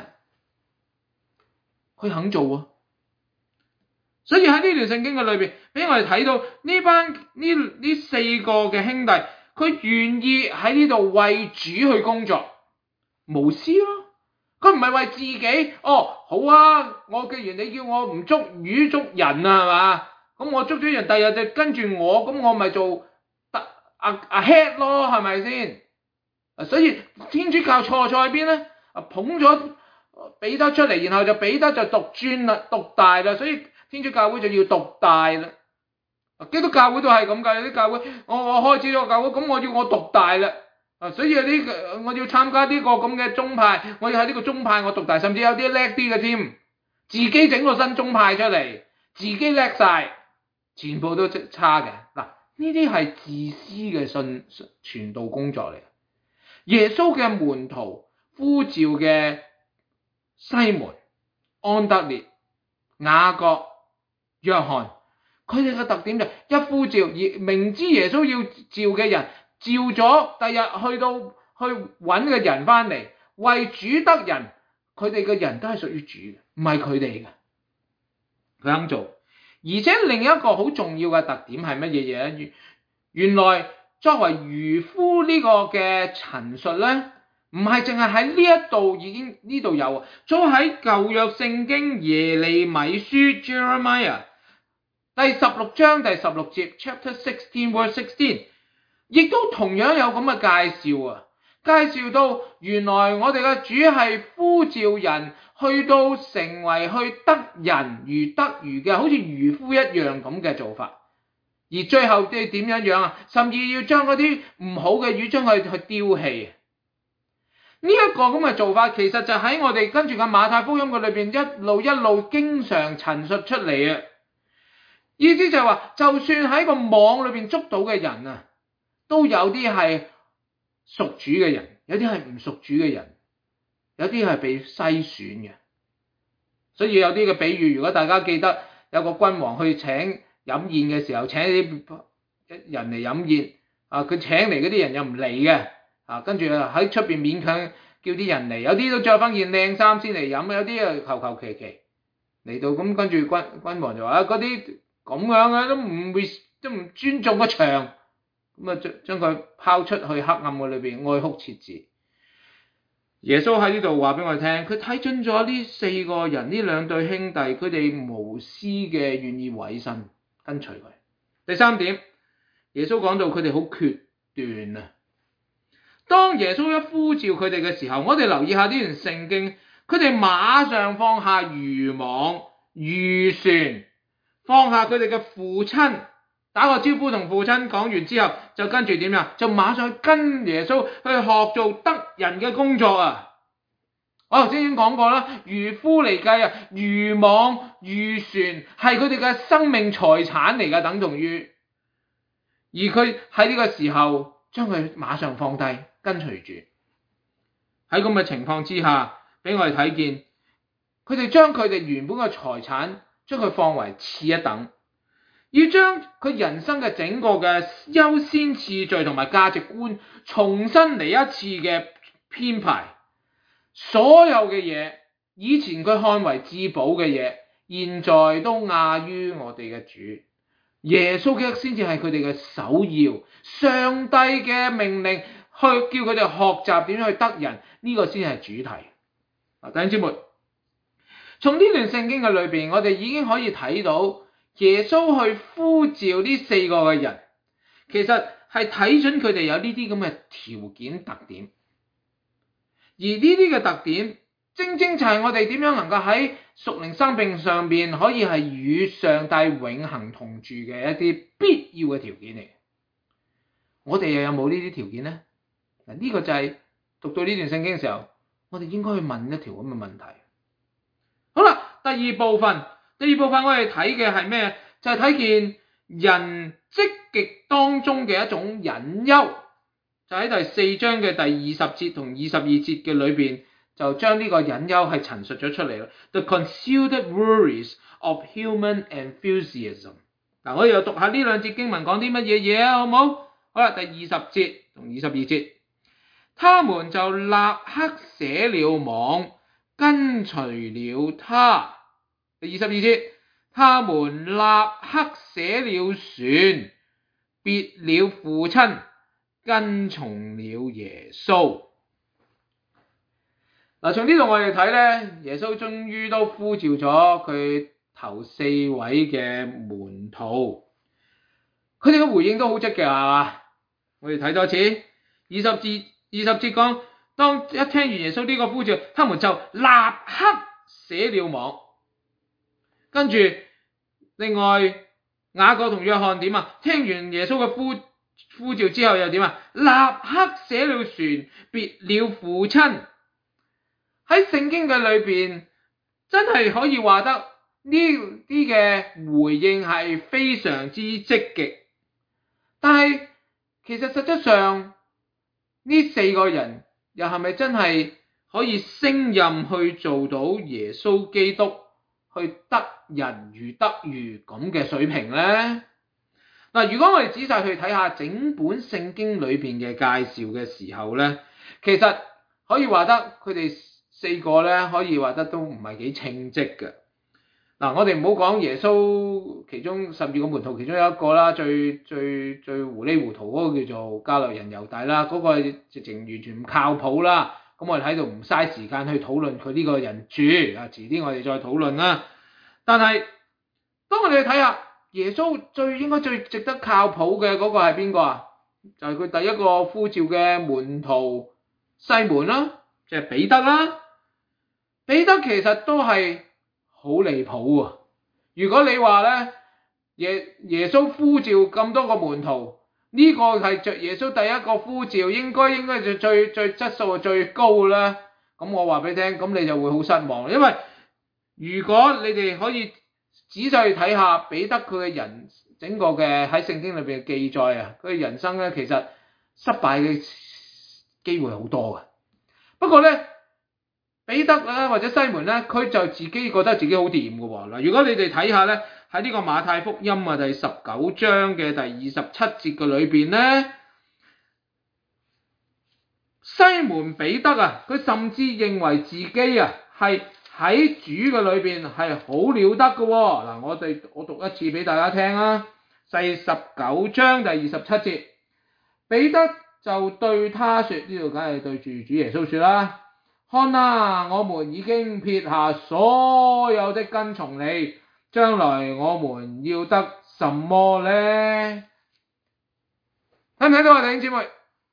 佢肯做啊！所以喺呢段聖經嘅裏邊，俾我哋睇到呢4個嘅兄弟，佢願意喺呢度為主去工作，無私咯。 佢唔係為自己，好啊，我既然你叫我唔捉魚捉人啊，係嘛？咁我捉咗人，第日就跟住我，咁我咪做head 咯，係咪先？所以天主教錯喺邊咧？捧咗彼得出嚟，然後就彼得就獨尊啦、獨大啦，所以天主教會就要獨大啦。基督教會都係咁㗎，有啲教會我開始咗個教會，咁我要我獨大啦。所以有啲我要參加呢個咁嘅宗派，我要喺呢個宗派我獨大，甚至有啲叻啲嘅添，自己整個新宗派出嚟，自己叻晒，全部都差嘅。嗱，呢啲係自私嘅傳道工作嚟。耶穌嘅門徒呼召嘅西門、安德烈、雅各、約翰，佢哋嘅特點就一呼召，而明知耶穌要召嘅人，召咗，第日去揾嘅人翻嚟，為主得人，佢哋嘅人都係屬於主嘅，唔係佢哋嘅。佢肯做，而且另一個好重要嘅特點係乜嘢嘢？原來作為漁夫呢個嘅陳述咧，唔係淨係喺呢一度已經呢度有，早喺舊約聖經耶利米書 Jeremiah 第16章第16節 Chapter 16 verse 16，亦都同樣有咁嘅介紹啊！介紹到原來我哋嘅主係呼召人去到成為去得人如得魚嘅，好似漁夫一樣咁嘅做法。而最後即係點樣啊？甚至要將嗰啲唔好嘅魚將佢去丟棄。呢一個咁嘅做法，其實就喺我哋跟住嘅馬太福音嘅裏邊一路經常陳述出嚟啊！意思就係話，就算喺個網裏邊捉到嘅人啊，都有啲係屬主嘅人，有啲係唔屬主嘅人，有啲係被篩選嘅。所以有啲嘅比喻，如果大家記得有個君王去請飲宴嘅時候，請啲人嚟飲宴，佢請嚟嗰啲人又唔嚟嘅，跟住喺出邊勉強叫啲人嚟，有啲都着翻件靚衫先嚟飲，有啲啊求求其其嚟到，咁跟住君王就話嗰啲咁樣嘅都唔尊重個場，咁啊將佢拋出去黑暗嘅裏邊哀哭切齒。耶穌喺呢度話俾我哋聽，佢睇準咗呢4個人，呢2對兄弟，佢哋無私嘅願意委身跟隨佢。第3點，耶穌講到佢哋好決斷啊！當耶穌一呼召佢哋嘅時候，我哋留意下呢段聖經，佢哋馬上放下漁網、漁船，放下佢哋嘅父親，打個招呼同父親講完之後，就跟住點樣？就馬上跟耶穌去學做得人嘅工作啊！我頭先已經講過啦，漁夫嚟計啊，漁網、漁船係佢哋嘅生命財產嚟㗎，等同於，而佢喺呢個時候將佢馬上放低，跟隨住。喺咁嘅情況之下，俾我哋睇見，佢哋將佢哋原本嘅財產，將佢放為次一等，要將佢人生嘅整個嘅優先次序同埋價值觀重新嚟一次嘅編排。所有嘅嘢，以前佢看為至寶嘅嘢，現在都亞於我哋嘅主。耶穌基督先至係佢哋嘅首要，上帝嘅命令去叫佢哋學習點樣去得人，呢個先係主題。弟兄姊妹，從呢段聖經嘅裏邊，我哋已經可以睇到耶穌去呼召呢4個嘅人，其實係睇準佢哋有呢啲咁嘅條件特點。而呢啲嘅特點，正正就係我哋點樣能夠喺屬靈生命上邊可以係與上帝永恆同住嘅一啲必要嘅條件嚟。我哋又有冇呢啲條件呢？嗱，呢個就係讀到呢段聖經嘅時候，我哋應該去問一條咁嘅問題。好啦，第二部分我哋睇嘅係咩？就係睇見人積極當中嘅一種隱憂。就喺第4章嘅第20節同22節嘅裏邊，就將呢個隱憂係陳述咗出嚟啦。The concealed worries of human enthusiasm。嗱，我哋又讀下呢2節經文講啲乜嘢嘢啊，好唔好？好啦，第20節同22節，他們就立刻捨了網，跟隨了他。第22節，他們立刻捨了船，別了父親，跟從了耶穌。 嗱，從呢度我哋睇咧，耶穌終於都呼召咗佢頭4位嘅門徒，佢哋嘅回應都好積極，係嘛？我哋睇多次20節講，當一聽完耶穌呢個呼召，他們就立刻捨了網。跟住另外雅各同約翰點啊？聽完耶穌嘅呼召之後又點啊？立刻捨了船，別了父親。喺聖經嘅裏邊，真係可以話得呢啲嘅回應係非常之積極。但係其實實質上呢4個人又係咪真係可以升任去做到耶穌基督去得人如得魚咁嘅水平呢？嗱，如果我哋仔細去睇下整本聖經裏邊嘅介紹嘅時候呢，其實可以話得佢哋4個咧，可以話得都唔係幾稱職嘅。嗱，我哋唔好講耶穌其中12個門徒其中有一個啦，最糊里糊塗嗰個叫做加略人猶大啦，嗰個直情完全唔靠譜啦。咁我哋喺度唔嘥時間去討論佢呢個人住啊，遲啲我哋再討論啦。但係當我哋去睇下耶穌應該最值得靠譜嘅嗰個係邊個啊？就係佢第一個呼召嘅門徒西門啦，即係彼得啦。彼得其實都係好離譜喎。如果你話咧，耶穌呼召咁多個門徒，呢個係着耶穌第一個呼召，應該就最質素最高嘅啦。咁我話俾你聽，咁你就會好失望，因為如果你哋可以仔細去睇下彼得佢嘅整個嘅喺聖經裏邊嘅記載啊，佢嘅人生咧其實失敗嘅機會好多嘅。不過咧，彼得啦或者西門咧，佢就自己覺得自己好掂嘅喎。嗱，如果你哋睇下咧，喺呢個馬太福音啊第19章嘅第27節嘅裏邊咧，西門彼得啊，佢甚至認為自己啊係喺主嘅裏邊係好了得嘅喎。嗱，我讀一次俾大家聽啊，第19章第27節，彼得就對他說，呢度梗係對住主耶穌說啦。看啊，我們已經撇下所有的跟從你，將來我們要得什麼呢？睇唔睇到啊，弟兄姊妹？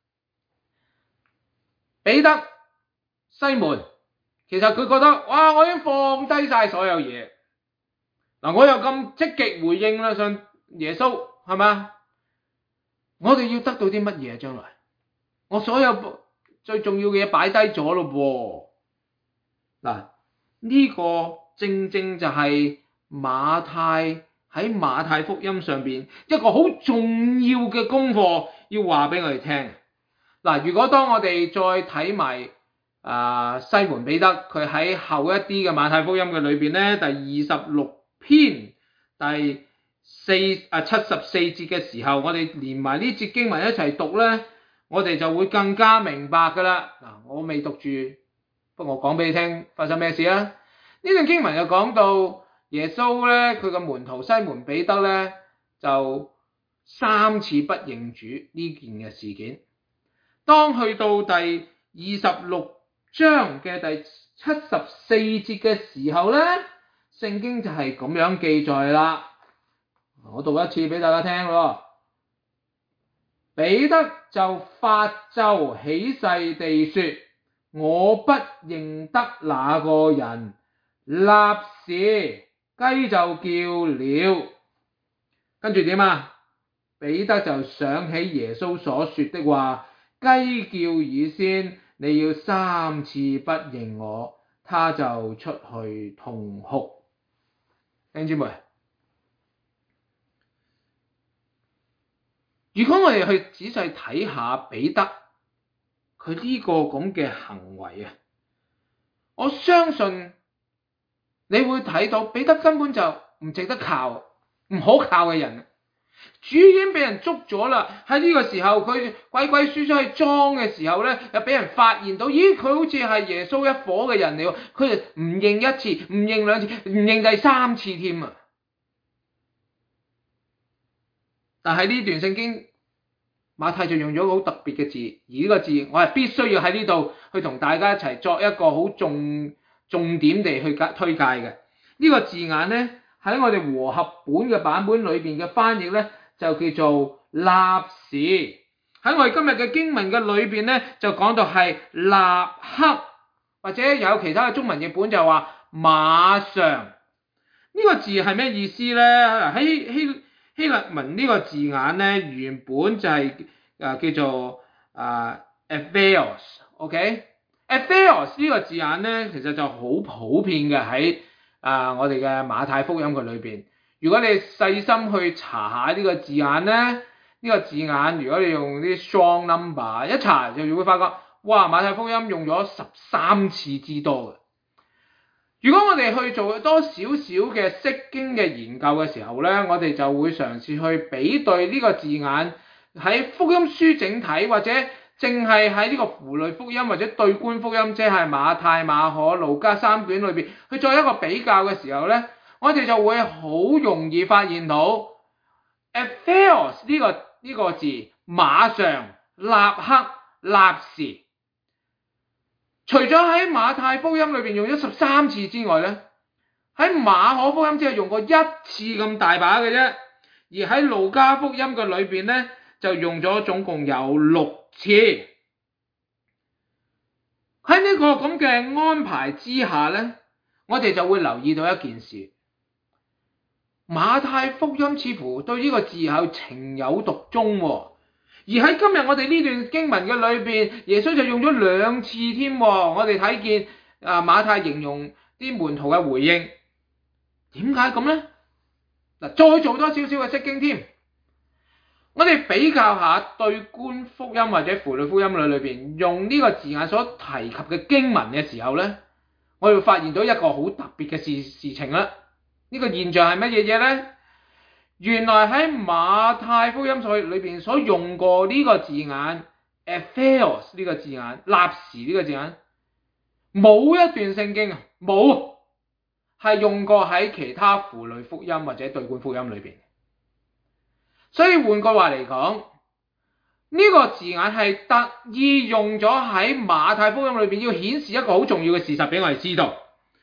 彼得、西門，其實佢覺得，哇，我已經放低晒所有嘢，嗱，我又咁積極回應啦，上耶穌，係嘛？我哋要得到啲乜嘢？將來我所有最重要嘅嘢擺低咗咯喎。嗱，呢個正正就係馬太福音上邊一個好重要嘅功課，要話俾我哋聽。嗱，如果當我哋再睇埋西門彼得，佢喺後一啲嘅馬太福音嘅裏邊咧，第26篇第74節嘅時候，我哋連埋呢節經文一齊讀咧，我哋就會更加明白噶啦。嗱，我未讀住，不過我講俾你聽發生咩事啊？呢段經文就講到耶穌咧，佢個門徒西門彼得咧就3次不認主呢件嘅事件。當去到第26章嘅第74節嘅時候咧，聖經就係咁樣記載啦。我讀一次俾大家聽咯。彼得就發咒起誓地說：我不認得那個人。立時雞就叫了。跟住點啊？彼得就想起耶穌所說的話：雞叫以先，你要3次不認我。他就出去痛哭。弟兄姊妹，如果我哋去仔細睇下彼得佢呢個咁嘅行為啊，我相信你會睇到彼得根本就唔值得靠，唔可靠嘅人。主已經俾人捉咗啦，喺呢個時候佢鬼鬼祟祟去裝嘅時候咧，又俾人發現到，咦，佢好似係耶穌一夥嘅人嚟喎，佢就唔認1次，唔認2次，唔認第3次添啊！但係呢段聖經馬太就用咗好特別嘅字，而呢個字我係必須要喺呢度去同大家一齊作一個好重點地去推介嘅。呢個字眼咧喺我哋和合本嘅版本裏邊嘅翻譯咧就叫做立時。喺我哋今日嘅經文嘅裏邊咧就講到係立刻，或者有其他嘅中文譯本就話馬上。呢個字係咩意思咧？喺希臘文呢個字眼咧原本就係叫做Apheos，OK？Apheos 呢個字眼咧其實就好普遍嘅喺我哋嘅馬太福音嘅裏邊。如果你細心去查下呢個字眼咧，呢個字眼如果你用啲 strong number 一查就會發覺，哇！馬太福音用咗13次之多嘅。如果我哋去做多少少嘅釋經嘅研究嘅時候咧，我哋就會嘗試去比對呢個字眼喺福音書整體，或者淨係喺呢個符類福音或者對觀福音，即係馬太、馬可、路加三卷裏邊去做一個比較嘅時候咧，我哋就會好容易發現到 Apheos 呢個字馬上、立刻、立時。除咗喺馬太福音裏邊用咗13次之外咧，喺馬可福音只係用過1次咁大把嘅啫，而喺路加福音嘅裏邊咧就用咗總共有6次。喺呢個咁嘅安排之下咧，我哋就會留意到一件事，馬太福音似乎對呢個字有情有獨鍾喎。而喺今日我哋呢段經文嘅裏邊，耶穌就用咗2次添。我哋睇見馬太形容啲門徒嘅回應，點解咁咧？嗱，再做多少少嘅釋經添，我哋比較下對觀福音或者符類福音裏邊用呢個字眼所提及嘅經文嘅時候咧，我哋會發現到一個好特別嘅事情啦。呢個現象係乜嘢嘢咧？原來喺馬太福音裏邊所用過呢個字眼 Apheos 呢個字眼，立時呢個字眼，冇一段聖經冇係用過喺其他符類福音或者對觀福音裏邊。所以換句話嚟講，呢個字眼係特意用咗喺馬太福音裏邊，要顯示一個好重要嘅事實俾我哋知道。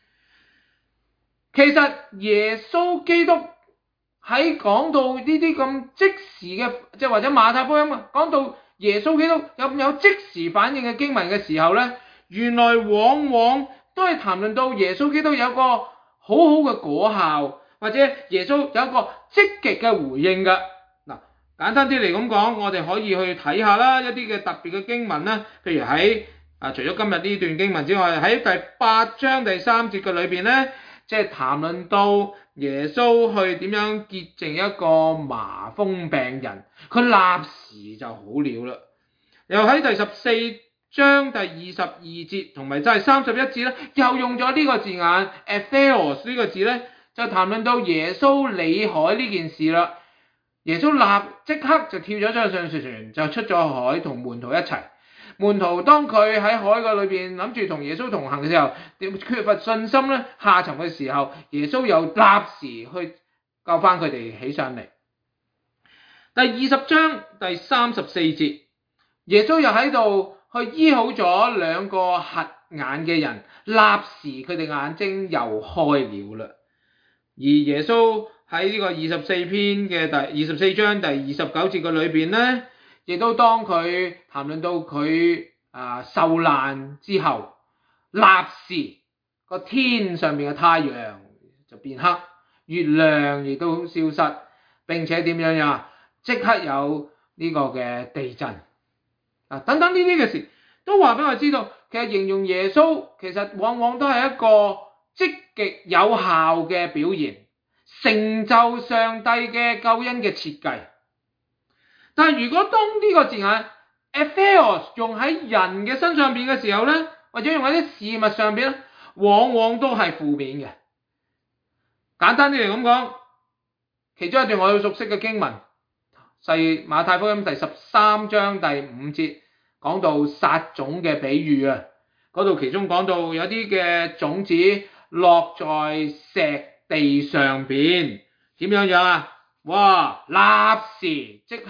其實耶穌基督喺講到呢啲咁即時嘅，即係或者馬太福音講到耶穌基督有即時反應嘅經文嘅時候咧，原來往往都係談論到耶穌基督有個好好嘅果效，或者耶穌有一個積極嘅回應嘅。嗱，簡單啲嚟咁講，我哋可以去睇下啦，一啲嘅特別嘅經文啦，譬如喺除咗今日呢段經文之外，喺第8章第3節嘅裏邊咧，即係談論到耶穌去點樣潔淨一個麻風病人，佢立時就好了啦。又喺第14章第22節同埋第31節咧，又用咗呢個字眼 Apheos 呢個字咧，就談論到耶穌離海呢件事啦。耶穌即刻就跳咗上船，就出咗海同門徒一齊。門徒當佢喺海嘅裏邊諗住同耶穌同行嘅時候，缺乏信心咧，下沉嘅時候，耶穌又立時去救翻佢哋起上嚟。第20章第34節，耶穌又喺度去醫好咗2個瞎眼嘅人，立時佢哋眼睛又開了啦。而耶穌喺呢個24篇嘅第24章第29節嘅裏邊咧，亦都當佢談論到佢受難之後，立時個天上面嘅太陽就變黑，月亮亦都消失，並且點樣呀？即刻有呢個嘅地震等等呢啲嘅事，都話俾我知道，其實形容耶穌其實往往都係一個積極有效嘅表現，成就上帝嘅救恩嘅設計。但係如果當呢個字眼 Apheos 用喺人嘅身上邊嘅時候咧，或者用喺啲事物上邊咧，往往都係負面嘅。簡單啲嚟咁講，其中一段我要熟悉嘅經文，係馬太福音第13章第5節，講到撒種嘅比喻啊。嗰度其中講到有啲嘅種子落在石地上邊，點樣樣啊？哇！立時即刻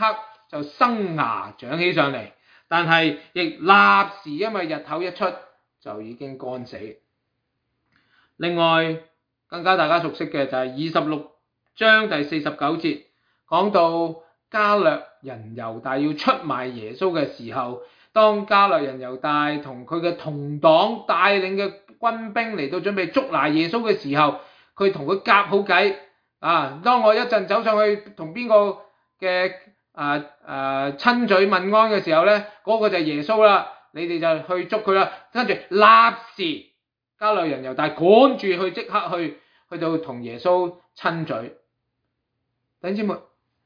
就生芽長起上嚟，但係亦立時因為日頭一出就已經乾死。另外更加大家熟悉嘅就係26章第49節，講到加略人猶大要出賣耶穌嘅時候，當加略人猶大同佢嘅同黨帶領嘅軍兵嚟到準備捉拿耶穌嘅時候，佢同佢夾好計啊！當我一陣走上去同邊個嘅親嘴問安嘅時候咧，嗰個就係耶穌啦，你哋就去捉佢啦。跟住立時加略人猶大趕住去即刻去到同耶穌親嘴。弟兄姊妹，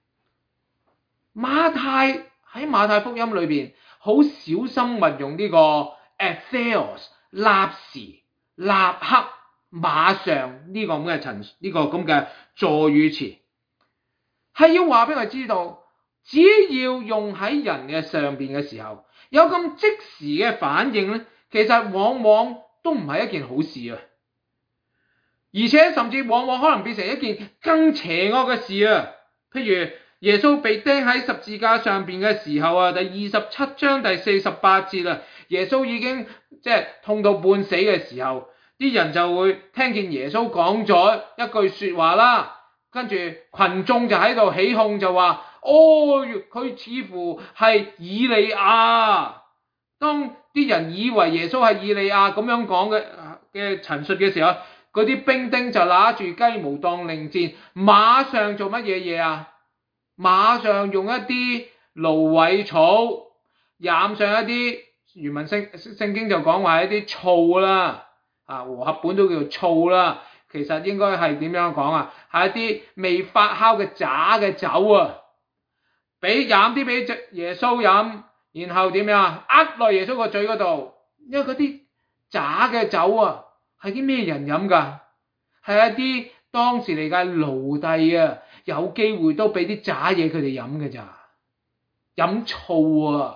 馬太福音裏邊好小心運用呢個 atheos 立時立刻馬上呢個咁嘅助語詞，係要話俾佢知道，只要用喺人嘅上邊嘅時候，有咁即時嘅反應咧，其實往往都唔係一件好事啊！而且甚至往往可能變成一件更邪惡嘅事啊！譬如耶穌被釘喺十字架上邊嘅時候啊，第27章第48節啊，耶穌已經痛到半死嘅時候，啲人就會聽見耶穌講咗一句說話啦，跟住群眾就喺度起哄，就話：哦，佢似乎係以利亞。當啲人以為耶穌係以利亞咁樣講嘅陳述嘅時候，嗰啲兵丁就拿住雞毛當令箭，馬上做乜嘢啊？馬上用一啲蘆葦草染上一啲原文聖經就講話一啲醋啦，和合本都叫做醋啦，其實應該係點樣講啊？係一啲未發酵嘅渣嘅酒啊，染啲俾耶穌飲，然後點樣啊？呃落耶穌個嘴嗰度，因為嗰啲渣嘅酒啊，係啲咩人飲㗎？係一啲當時嚟嘅奴隸啊，有機會都俾啲渣嘢佢哋飲嘅咋，飲醋啊，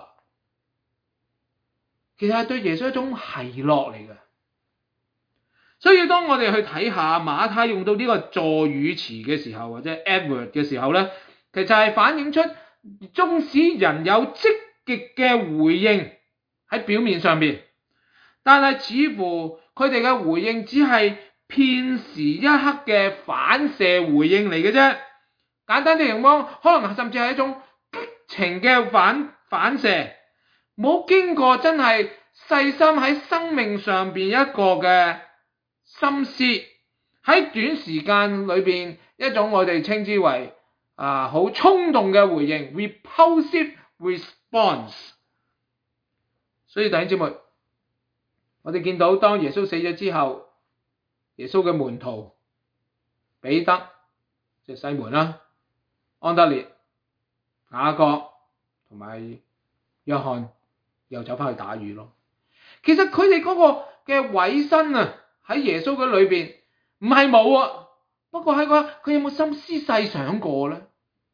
其實係對耶穌一種奚落嚟嘅。所以當我哋去睇下馬太用到呢個助語詞嘅時候，或者 adverb 嘅時候咧，其實係反映出縱使人有積極嘅回應喺表面上邊，但係似乎佢哋嘅回應只係片時一刻嘅反射回應嚟嘅啫。簡單啲嚟講，可能甚至係一種激情嘅反射，冇經過真係細心喺生命上邊一個嘅心思，喺短時間裏邊一種我哋稱之為好衝動嘅回應 repulsive response。 所以弟兄姊妹，我哋見到當耶穌死咗之後，耶穌嘅門徒彼得即係西門啦、安德烈、雅各同埋約翰又走翻去打魚咯。其實佢哋嗰個嘅委身啊，喺耶穌嘅裏邊唔係冇啊，不過係佢有冇心思細想過咧？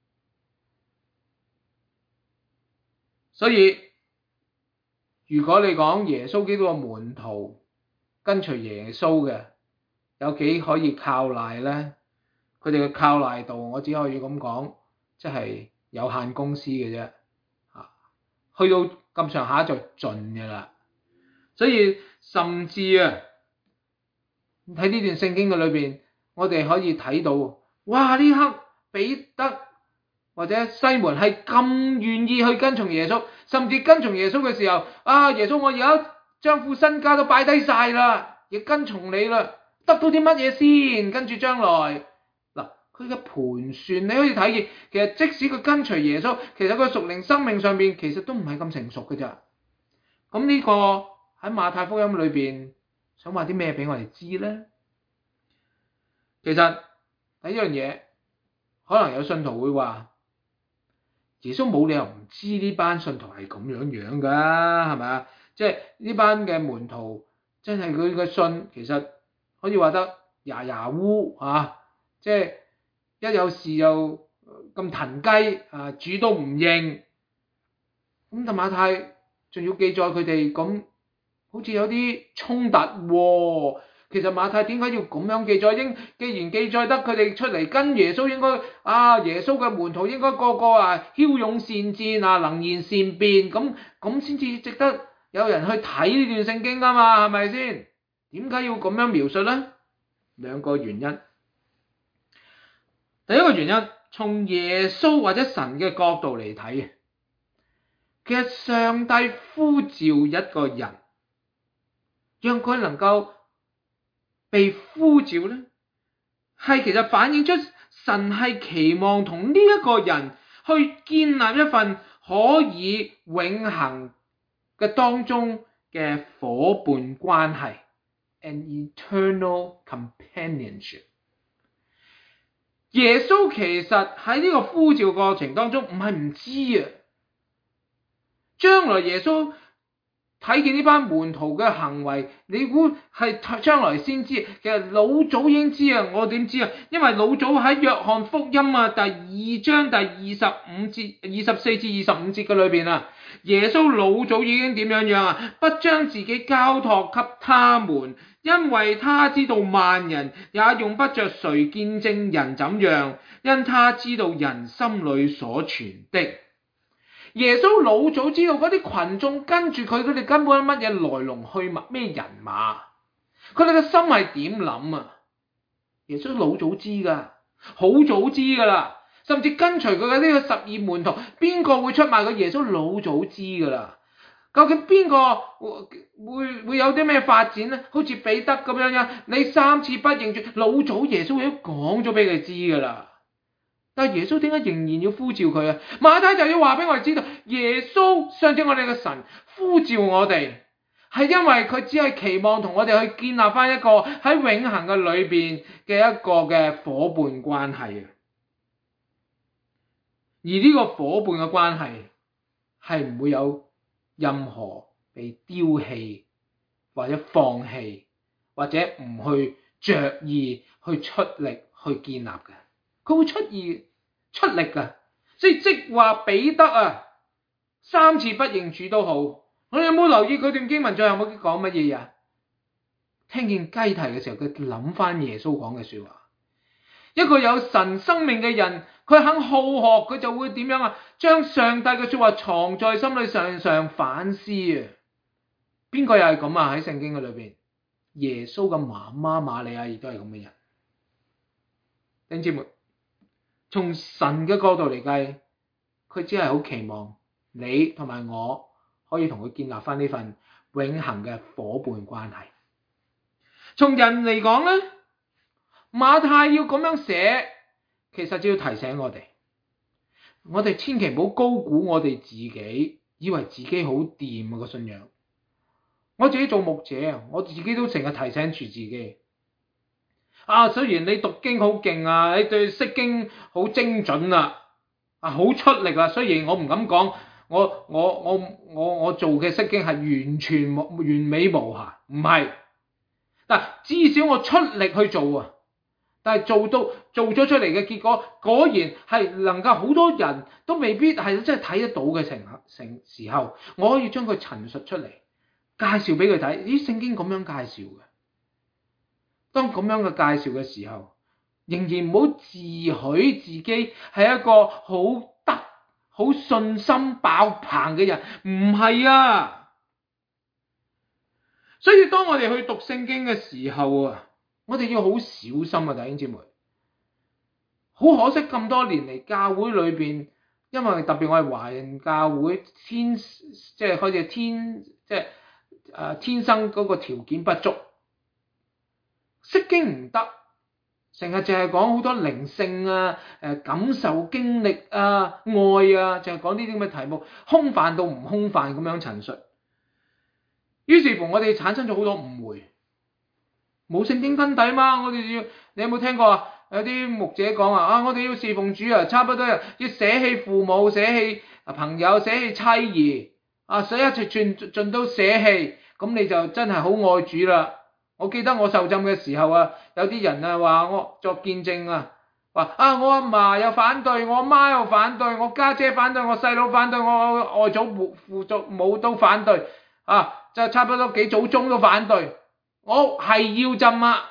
所以如果你講耶穌基督嘅門徒跟隨耶穌嘅有幾可以靠賴咧？佢哋嘅靠賴度，我只可以咁講，即係有限公司嘅啫，去到咁上下就盡嘅啦。所以甚至喺呢段聖經嘅裏邊，我哋可以睇到，哇！呢刻彼得或者西門係咁願意去跟從耶穌，甚至跟從耶穌嘅時候，耶穌我而家將副身家都擺低晒啦，亦跟從你啦，得到啲乜嘢先？跟住將來嗱，佢嘅盤算你可以睇見，其實即使佢跟隨耶穌，其實佢屬靈生命上邊其實都唔係咁成熟嘅咋。咁呢個喺馬太福音裏邊想話啲咩俾我哋知咧？其實第一樣嘢，可能有信徒會話，耶穌冇理由唔知呢班信徒係咁樣噶，係咪啊？即係呢班嘅門徒，真係佢嘅信其實可以話得牙牙烏啊！即係一有事又咁騰雞主都唔認。咁但馬太仲要記載佢哋咁，好似有啲衝突喎。 其實馬太點解要咁樣記載？既然記載得佢哋出嚟跟耶穌，應該耶穌嘅門徒應該個個驍勇善戰能言善辯，咁先至值得有人去睇呢段聖經㗎嘛？係咪先？點解要咁樣描述呢？兩個原因。第一個原因，從耶穌或者神嘅角度嚟睇，其實上帝呼召一個人，讓佢能夠被呼召呢，係其實反映出神係期望同呢一個人去建立一份可以永恆嘅當中嘅夥伴關係 ，an eternal companionship。耶穌其實喺呢個呼召過程當中唔係唔知啊，將來耶穌睇見呢班門徒嘅行為，你估係將來先知？其實老早已經知啊，我點知啊？因為老早喺約翰福音第2章第24至25節嘅裏邊啊，耶穌老早已經點樣啊？不將自己交託給他們，因為他知道萬人也用不着誰見證人怎樣，因他知道人心裏所存的。耶穌老早知道嗰啲群眾跟住佢哋根本係乜嘢來龍去脈，咩人馬，佢哋嘅心係點諗啊？耶穌老早知噶，好早知噶啦，甚至跟隨佢嘅呢個12門徒，邊個會出賣佢？耶穌老早知噶啦。究竟邊個會有啲咩發展呢？好似彼得咁樣，你3次不認主，老早耶穌已經講咗俾佢知噶啦。但係耶穌點解仍然要呼召佢啊？馬太就要話俾我哋知道，耶穌上次我哋嘅神呼召我哋，係因為佢只係期望同我哋去建立翻一個喺永恆嘅裏邊嘅一個嘅夥伴關係。而呢個夥伴嘅關係係唔會有任何被丟棄或者放棄或者唔去着意去出力去建立嘅。佢會出力㗎，所以即話彼得3次不認主都好，我哋有冇留意佢段經文最後冇講乜嘢啊？聽見雞啼嘅時候，佢諗翻耶穌講嘅說話。一個有神生命嘅人，佢肯好學，佢就會點樣啊？將上帝嘅說話藏在心裏，常常反思啊！邊個又係咁啊？喺聖經嘅裏邊，耶穌嘅媽媽瑪利亞亦都係咁嘅人。弟兄姊妹，從神嘅角度嚟計，佢只係好期望你同埋我可以同佢建立翻呢份永恆嘅夥伴關係。從人嚟講咧，馬太要咁樣寫，其實就要提醒我哋千祈唔好高估我哋自己，以為自己好掂個信仰。我自己做牧者，我自己都成日提醒住自己。雖然你讀經好勁你對釋經好精準好出力雖然我唔敢講，我做嘅釋經係完全完美無瑕，唔係。但至少我出力去做但係做咗出嚟嘅結果，果然係能夠好多人都未必係真係睇得到嘅時候，我可以將佢陳述出嚟，介紹俾佢睇。咦，聖經咁樣介紹嘅。當咁樣嘅介紹嘅時候，仍然唔好自詡自己係一個好信心爆棚嘅人，唔係啊。所以當我哋去讀聖經嘅時候我哋要好小心弟兄姊妹。好可惜咁多年嚟教會裏邊，因為特別我係華人教會，天生嗰個條件不足，釋經唔得，成日淨係講好多靈性感受經歷愛淨係講呢啲咁嘅題目，空泛到唔空泛咁樣陳述。於是乎我哋產生咗好多誤會，冇聖經根底嘛。你有冇聽過有啲牧者講我哋要侍奉主差不多要捨棄父母、捨棄朋友、捨棄妻兒捨一切盡都捨棄，咁你就真係好愛主啦。我記得我受浸嘅時候有啲人話我作見證話我阿嫲又反對，我阿媽又反對，我家姐反對，我細佬反對，我外祖父祖母都反對就差不多幾祖宗都反對。 我係要浸啊！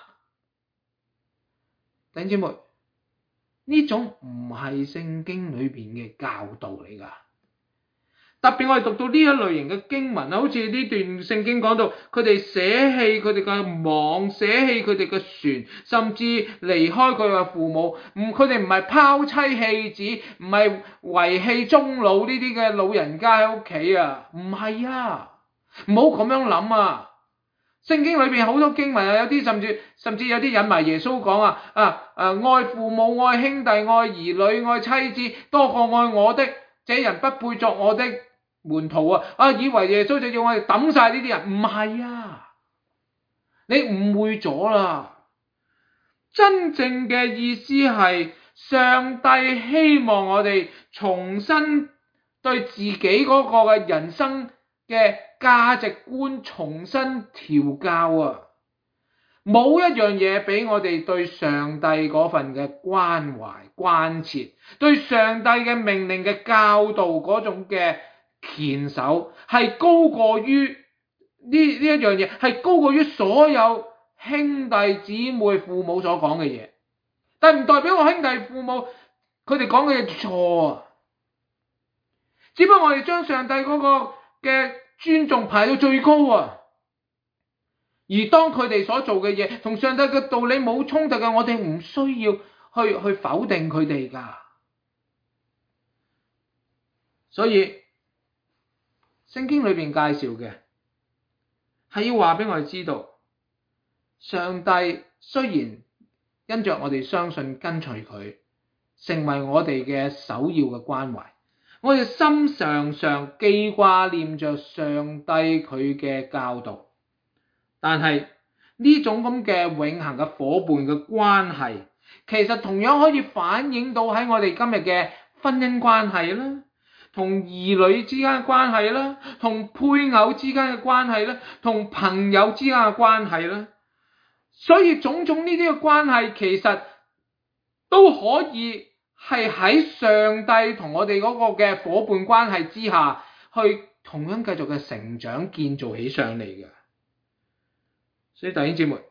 弟兄姊妹，呢種唔係聖經裏邊嘅教導嚟㗎。特別我哋讀到呢一類型嘅經文，好似呢段聖經講到，佢哋捨棄佢哋嘅網，捨棄佢哋嘅船，甚至離開佢嘅父母。佢哋唔係拋妻棄子，唔係遺棄終老呢啲嘅老人家喺屋企啊，唔係啊，唔好咁樣諗啊！聖經裏邊好多經文啊，有啲甚至有啲引埋耶穌講愛父母、愛兄弟、愛兒女、愛妻子，多過愛我的，這人不配作我的門徒啊！以為耶穌就要我哋抌晒呢啲人，唔係啊！你誤會咗啦。真正嘅意思係上帝希望我哋重新對自己嗰個嘅人生嘅價值觀重新調教啊！冇一樣嘢比我哋對上帝嗰份嘅關懷關切，對上帝嘅命令嘅教導嗰種嘅堅守，係高過於呢一樣嘢，係高過於所有兄弟姊妹父母所講嘅嘢。但唔代表我兄弟父母佢哋講嘅嘢錯啊！只不過我哋將上帝嗰個嘅尊重排到最高啊！而當佢哋所做嘅嘢同上帝嘅道理冇衝突嘅，我哋唔需要去否定佢哋㗎。所以聖經裏邊介紹嘅係要話俾我哋知道，上帝雖然因着我哋相信跟隨佢，成為我哋嘅首要嘅關懷，我哋心常常記掛念着上帝佢嘅教導，但係呢種咁嘅永恆嘅伙伴嘅關係，其實同樣可以反映到喺我哋今日嘅婚姻關係啦，同兒女之間嘅關係啦，同配偶之間嘅關係啦，同朋友之間嘅關係啦。所以種種呢啲嘅關係，其實都可以係喺上帝同我哋嗰個嘅伙伴關係之下，去同樣繼續嘅成長建造起上嚟嘅。所以弟兄姊妹，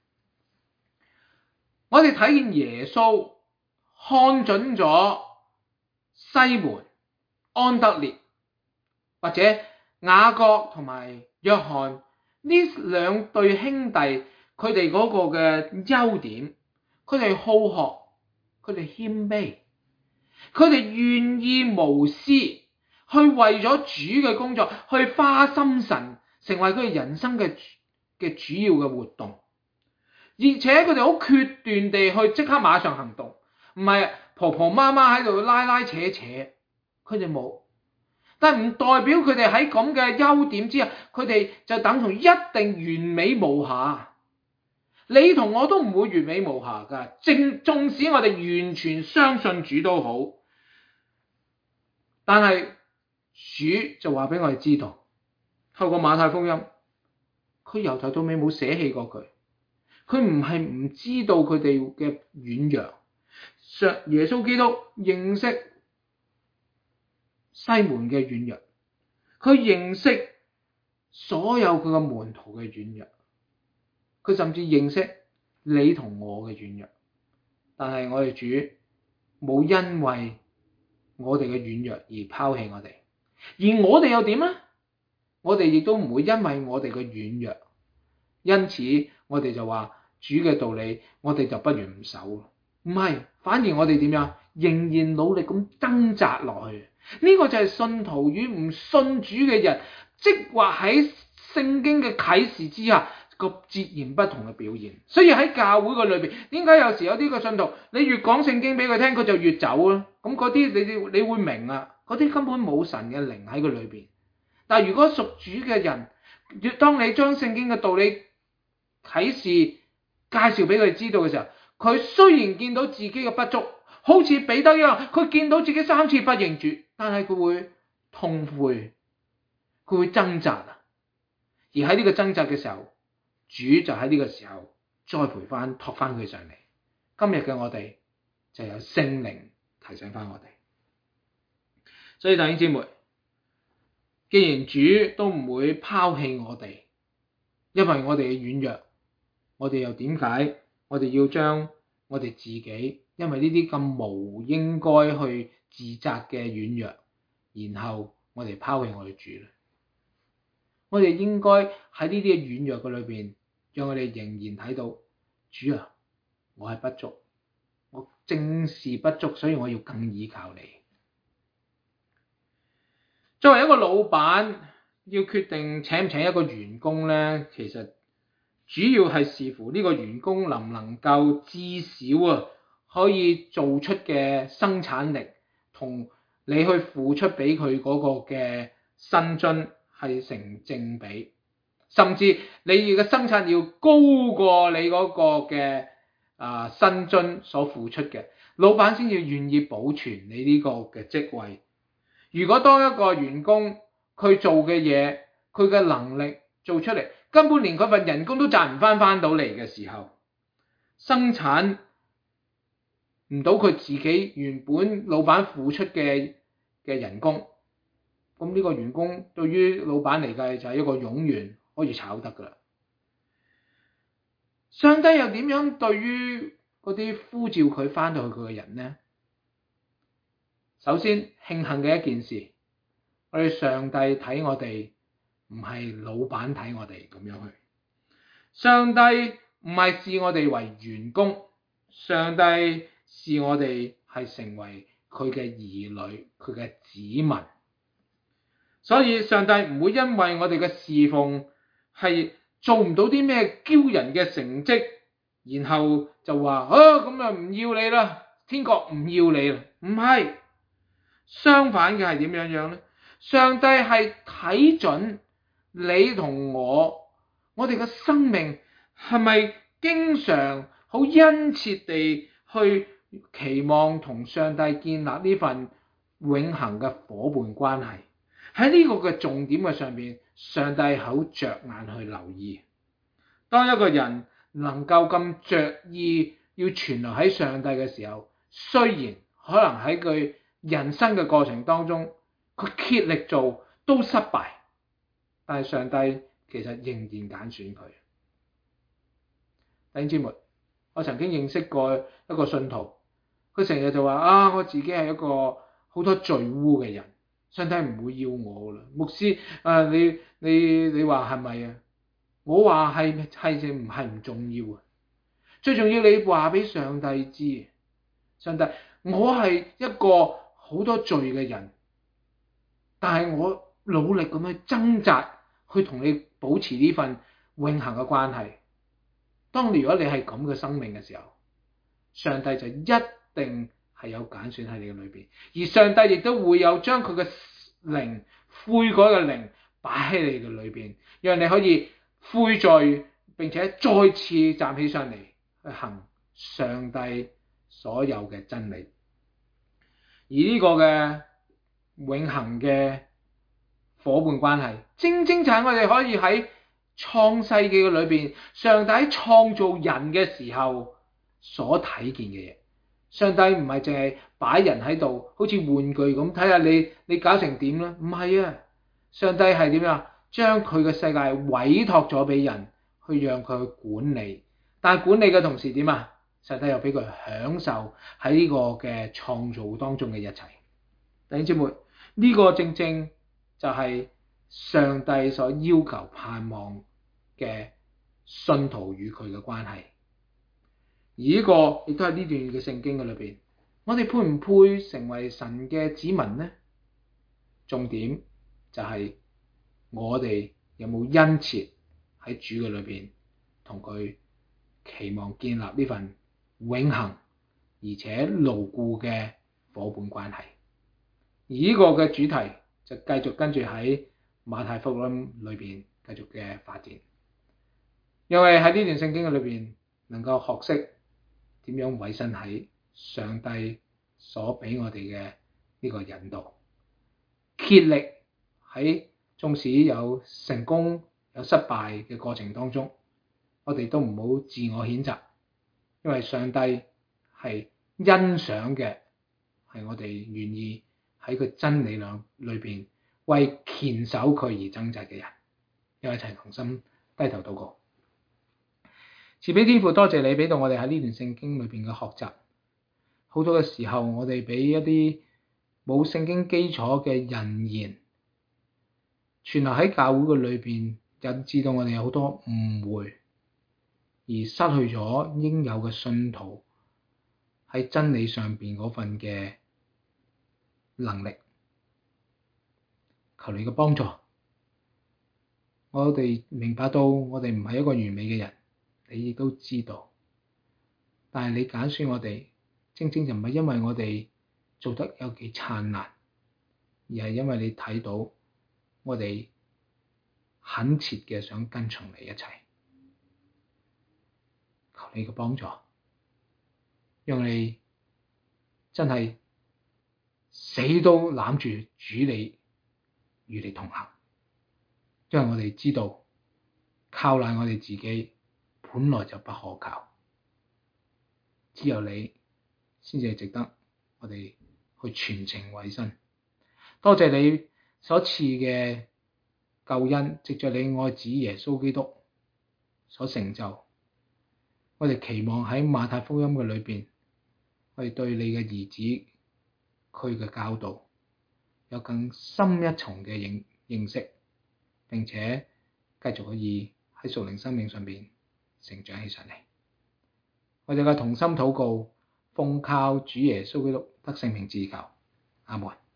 我哋睇見耶穌看準咗西門、安德烈或者雅各同埋約翰呢兩對兄弟，佢哋嗰個嘅優點，佢哋好學，佢哋謙卑，佢哋願意無私去為咗主嘅工作去花心神，成為佢哋人生嘅主要嘅活動，而且佢哋好決斷地去即刻馬上行動，唔係婆婆媽媽喺度拉拉扯扯，佢哋冇。但係唔代表佢哋喺咁嘅優點之下，佢哋就等同一定完美無瑕。你同我都唔會完美無瑕噶，縱使我哋完全相信主都好，但係主就話俾我哋知道，透過馬太福音，佢由頭到尾冇捨棄過佢，佢唔係唔知道佢哋嘅軟弱。耶穌基督認識西門嘅軟弱，佢認識所有佢嘅門徒嘅軟弱，佢甚至認識你同我嘅軟弱。但係我哋主冇因為我哋嘅軟弱而拋棄我哋，而我哋又點呢？我哋亦都唔會因為我哋嘅軟弱，因此我哋就話主嘅道理，我哋就不如唔守。唔係，反而我哋點樣？仍然努力咁掙扎落去。呢個就係信徒與唔信主嘅人，即或喺聖經嘅啟示之下個截然不同嘅表現。所以喺教會嘅裏邊，點解有時有啲個信徒，你越講聖經俾佢聽，佢就越走啦。咁嗰啲你會明啊，嗰啲根本冇神嘅靈喺佢裏邊。但係如果屬主嘅人，當你將聖經嘅道理啟示介紹俾佢知道嘅時候，佢雖然見到自己嘅不足，好似彼得一樣，佢見到自己3次不認主，但係佢會痛悔，佢會掙扎啊。而喺呢個掙扎嘅時候，主就喺呢個時候栽培翻、托翻佢上嚟。今日嘅我哋就有聖靈提醒翻我哋。所以弟兄姊妹，既然主都唔會拋棄我哋，因為我哋嘅軟弱， 我哋又點解我哋要將我哋自己因為呢啲咁無應該去自責嘅軟弱，然後我哋拋棄我哋主咧？我哋應該喺呢啲嘅軟弱嘅裏邊，讓我哋仍然睇到主啊，我係不足，我正是不足，所以我要更依靠你。作為一個老闆，要決定請唔請一個員工咧，其實主要係視乎呢個員工能唔能夠至少可以做出嘅生產力，同你去付出俾佢嗰個嘅薪津係成正比，甚至你嘅生產要高過你嗰個嘅薪津所付出嘅，老闆先至願意保存你呢個嘅職位。如果當一個員工佢做嘅嘢，佢嘅能力做出嚟，根本連佢份人工都賺唔翻到嚟嘅時候，生產唔到佢自己原本老闆付出嘅人工，咁呢個員工對於老闆嚟計就係一個冗員，可以炒得噶啦。上帝又點樣對於嗰啲呼召佢翻到去佢嘅人呢？首先慶幸嘅一件事，我哋上帝睇我哋唔係老闆睇我哋咁樣去，上帝唔係視我哋為員工，上帝視我哋係成為佢嘅兒女，佢嘅子民。所以上帝唔會因為我哋嘅侍奉係做唔到啲咩驕人嘅成績，然後就話咁啊唔要你啦，天國唔要你啦。唔係，相反嘅係點樣呢？上帝係睇準你同我哋嘅生命係咪經常好殷切地去期望同上帝建立呢份永恆嘅夥伴關係。喺呢個嘅重點嘅上邊，上帝好着眼去留意。當一個人能夠咁着意要存留喺上帝嘅時候，雖然可能喺佢人生嘅過程當中，佢竭力做都失敗，但係上帝其實仍然揀選佢。弟兄姊妹，我曾經認識過一個信徒，佢成日就話我自己係一個好多罪污嘅人，上帝唔會要我啦。牧師你話係咪啊？我話係唔係唔重要啊？最重要你話俾上帝知，上帝，我係一個好多罪嘅人，但係我努力咁去掙扎，去同你保持呢份永恆嘅關係。當如果你係咁嘅生命嘅時候，上帝就一定係有揀選喺你嘅裏邊，而上帝亦都會有將佢嘅靈悔改嘅靈擺喺你嘅裏邊，讓你可以悔罪，並且再次站起上嚟去行上帝所有嘅真理。而呢個嘅永恆嘅夥伴關係，正正就係我哋可以喺創世記嘅裏邊，上帝喺創造人嘅時候所睇見嘅嘢。上帝唔係淨係擺人喺度，好似玩具咁，睇下你搞成點啦？唔係啊，上帝係點樣？將佢嘅世界委託咗俾人，去讓佢去管理。但係管理嘅同時點啊？上帝又俾佢享受喺呢個嘅創造當中嘅一切。弟兄姊妹，呢個正正就係上帝所要求盼望嘅信徒與佢嘅關係。而呢個亦都係呢段嘅聖經嘅裏邊，我哋配唔配成為神嘅子民呢？重點就係我哋有冇殷切喺主嘅裏邊，同佢期望建立呢份永恆而且牢固嘅夥伴關係。而呢個嘅主題就繼續跟住喺馬太福音裏邊繼續嘅發展，因為喺呢段聖經嘅裏邊能夠學識點樣委身喺上帝所俾我哋嘅呢個引導，竭力喺縱使有成功有失敗嘅過程當中，我哋都唔好自我譴責，因為上帝係欣賞嘅係我哋願意喺佢真理裏邊為堅守佢而掙扎嘅人。一齊同心低頭禱告。 慈悲天父，多謝你俾到我哋喺呢段聖經裏邊嘅學習。好多嘅時候，我哋俾一啲冇聖經基礎嘅人言傳流喺教會嘅裏邊，引致到我哋有好多誤會，而失去咗應有嘅信徒喺真理上邊嗰份嘅能力。求你嘅幫助，我哋明白到我哋唔係一個完美嘅人，你亦都知道，但係你揀選我哋，正正就唔係因為我哋做得有幾燦爛，而係因為你睇到我哋懇切嘅想跟從你一齊。求你嘅幫助，讓你真係死都攬住主你，與你同行。因為我哋知道靠賴我哋自己本來就不可靠，只有你先至係值得我哋去全程委身。多謝你所賜嘅救恩，藉着你愛子耶穌基督所成就。我哋期望喺馬太福音嘅裏邊，我哋對你嘅兒子佢嘅教導有更深一重嘅認識，並且繼續可以喺屬靈生命上邊成長起上嚟。我哋嘅同心禱告，奉靠主耶穌基督得勝名字求，阿門。